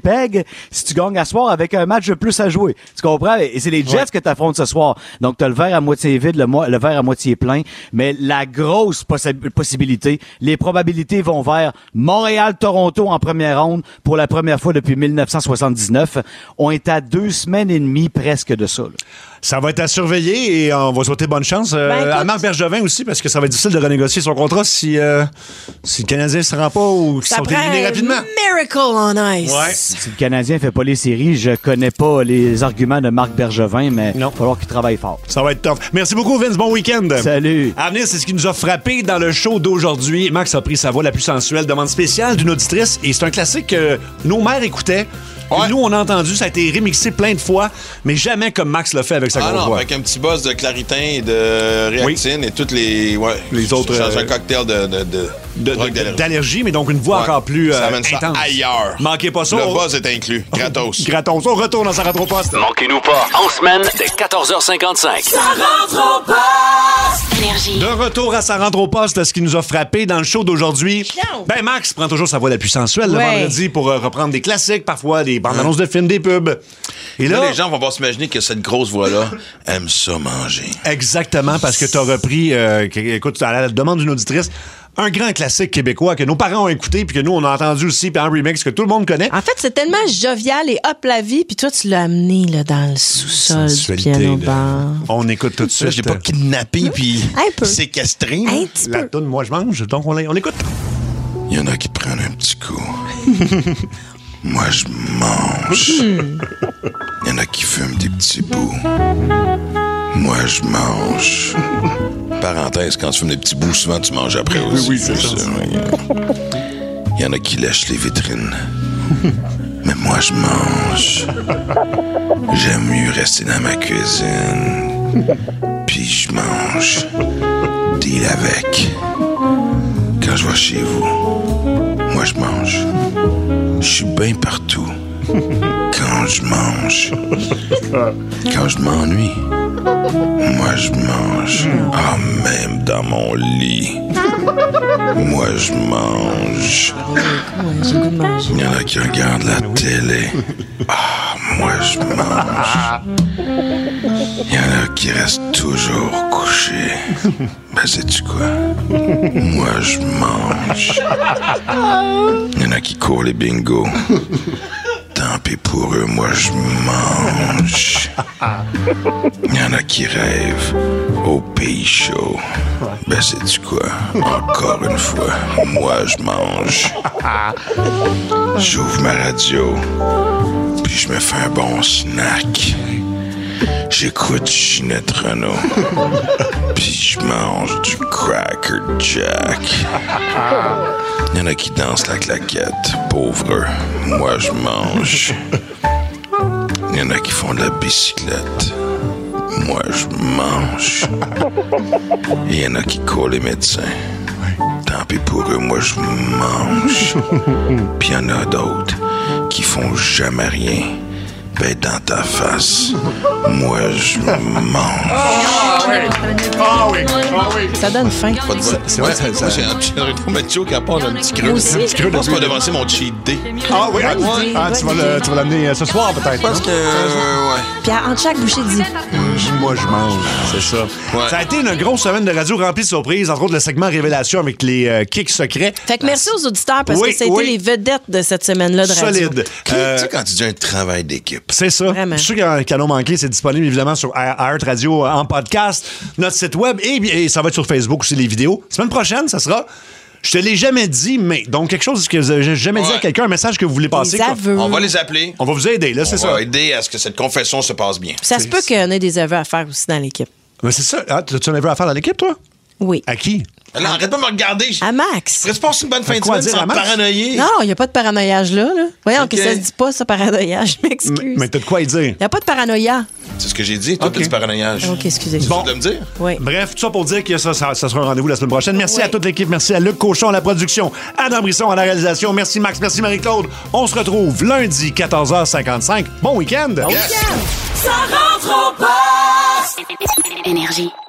Winnipeg si tu gagnes à soir avec un match de plus à jouer. Tu comprends? Et c'est les Jets Ouais. que tu affrontes ce soir. Donc, tu as le verre à moitié vide, le, mo- le verre à moitié plein. Mais la grosse possi- possibilité, les probabilités vont vers Montréal-Toronto en première ronde pour la première fois depuis dix-neuf cent soixante-dix-neuf. On est à deux semaines et demie presque de ça. Là. Ça va être à surveiller et on va souhaiter bonne chance euh, Ben, écoute- à Marc Bergevin aussi parce que ça va être difficile de renégocier son contrat si, euh, si le Canadien ne se rend pas ou qu'ils Ça sont prend éliminés un rapidement. miracle on ice. Ouais. Si le Canadien fait pas les séries, je connais pas les arguments de Marc Bergevin, mais il va falloir qu'il travaille fort. Ça va être tough. Merci beaucoup, Vince. Bon week-end. Salut. À venir, c'est ce qui nous a frappé dans le show d'aujourd'hui. Max a pris sa voix la plus sensuelle, demande spéciale d'une auditrice. Et c'est un classique que nos mères écoutaient. que Nous, on a entendu. Ça a été remixé plein de fois, mais jamais comme Max l'a fait avec sa Ah grosse non, voix. avec un petit buzz de claritin et de réactine et toutes les. Ouais, Les autres, Change euh, un cocktail de, de, de, De- drogue de- d'allergie. D'allergie, mais donc une voix Ouais. encore plus Ça euh, amène ça intense. ailleurs. Manquez pas ça. Le on- buzz est inclus. Gratos. Gratos. On retourne dans sa rentre au poste. Manquez-nous pas, en semaine, dès quatorze heures cinquante-cinq. Ça rentre au poste. Énergie. De retour à sa rentre au poste, ce qui nous a frappé dans le show d'aujourd'hui. Ben, Max prend toujours sa voix la plus sensuelle le Ouais. vendredi pour euh, reprendre des classiques, parfois des bandes annonces de films, des pubs. Et Là, là, les gens vont pas s'imaginer que cette grosse voix-là aime ça manger. exactement, parce que tu as repris, euh, que- écoute, à la demande d'une auditrice, un grand classique québécois que nos parents ont écouté, puis que nous, on a entendu aussi, puis un remix que tout le monde connaît. En fait, c'est tellement jovial et hop la vie, puis toi, tu l'as amené là, dans le sous-sol du Sensualité, piano là. bar. On écoute tout de Ça, suite. j'ai pas kidnappé puis Un peu. séquestré. là. Un petit La peu. toune, moi, je mange, donc on, on écoute. Il y en a qui prennent un petit coup. Moi, je mange. Il y en a qui fument des petits bouts. Moi, je mange. Parenthèse, quand tu fumes des petits bouts, souvent tu manges après aussi. oui, c'est ça. Il y en a qui lèchent les vitrines. Mais moi, je mange. J'aime mieux rester dans ma cuisine. Puis je mange. Deal avec. Quand je vais chez vous, moi, je mange. Je suis bien partout. Quand je mange. Quand je m'ennuie. Moi, je mange. Ah, même dans mon lit. Moi, je mange. J'ai le goût de manger. Il y en a qui regardent la télé. Ah, moi, je mange. Il y en a qui restent toujours couchés. Ben, sais-tu quoi? Moi, je mange. Il y en a qui courent les bingos. Tant pis pour eux, moi, je mange. Il y en a qui rêvent au pays chaud. Ben, sais-tu quoi? Encore une fois, moi, je mange. J'ouvre ma radio, puis je me fais un bon snack. J'écoute Ginette Renault, puis je mange du Cracker Jack. Il y en a qui dansent la claquette, pauvres. Moi, je mange. Il y en a qui font de la bicyclette. Moi, je mange. Et il y en a qui courent les médecins. Tant pis pour eux, moi, je mange. Puis il y en a d'autres qui font jamais rien. Ben, dans ta face, moi, je mange. Ah oui! Ah oui! Ah oui! Ça donne faim. Pas de bon. C'est vrai, ça- ça- J'ai un petit Mathieu qui apporte un petit creux. Moi aussi. Un petit creux. Je pense qu'on va devancer mon cheat day. Ah oui! Ah, Bonne idée, ah, tu vas bonne le- idée. tu vas l'amener euh, ce soir, peut-être. Parce que, euh, ouais. Puis entre chaque bouchée, dis. Moi, je mange. C'est ça. Ouais. Ça a été une grosse semaine de radio remplie de surprises, entre autres le segment Révélation avec les euh, kicks secrets. Fait que merci aux auditeurs parce Oui, que ça a été oui. les vedettes de cette semaine-là de radio. Solide. Euh, Tu sais, quand tu dis un travail d'équipe. C'est ça. Vraiment. Ceux qui ont, qui en ont manqué, c'est disponible évidemment sur iHeart Radio en podcast, notre site web et, et ça va être sur Facebook aussi les vidéos. Semaine prochaine, ça sera. Je te l'ai jamais dit, mais donc quelque chose que j'ai jamais dit Ouais. à quelqu'un, un message que vous voulez passer. Les quoi. aveux. On va les appeler. On va vous aider, là, c'est On ça. va aider à ce que cette confession se passe bien. Ça se peut qu'on ait des aveux à faire aussi dans l'équipe. Mais c'est ça. Ah, tu as un affaire dans l'équipe, toi? Oui. À qui? Alors, arrête pas de me regarder. Je À Max. je passe une bonne fin de quoi semaine dire à sans Max? paranoïer. Non, il n'y a pas de paranoïage là. là. Voyons Ok. que ça se dit pas, ça, paranoïage. Je m'excuse. Mais, mais t'as de quoi y dire? Il n'y a pas de paranoïa. C'est ce que j'ai dit. Toi, Ok. t'as du paranoïage. OK, excusez. Bon. Tu veux me dire? Oui. Bref, tout ça pour dire que ça, ça, ça sera un rendez-vous la semaine prochaine. Merci Oui. à toute l'équipe. Merci à Luc Cochon à la production, Adam Brisson à la réalisation. Merci Max, merci Marie-Claude. On se retrouve lundi, quatorze heures cinquante-cinq. Bon week-end! Ça rentre au poste. Énergie.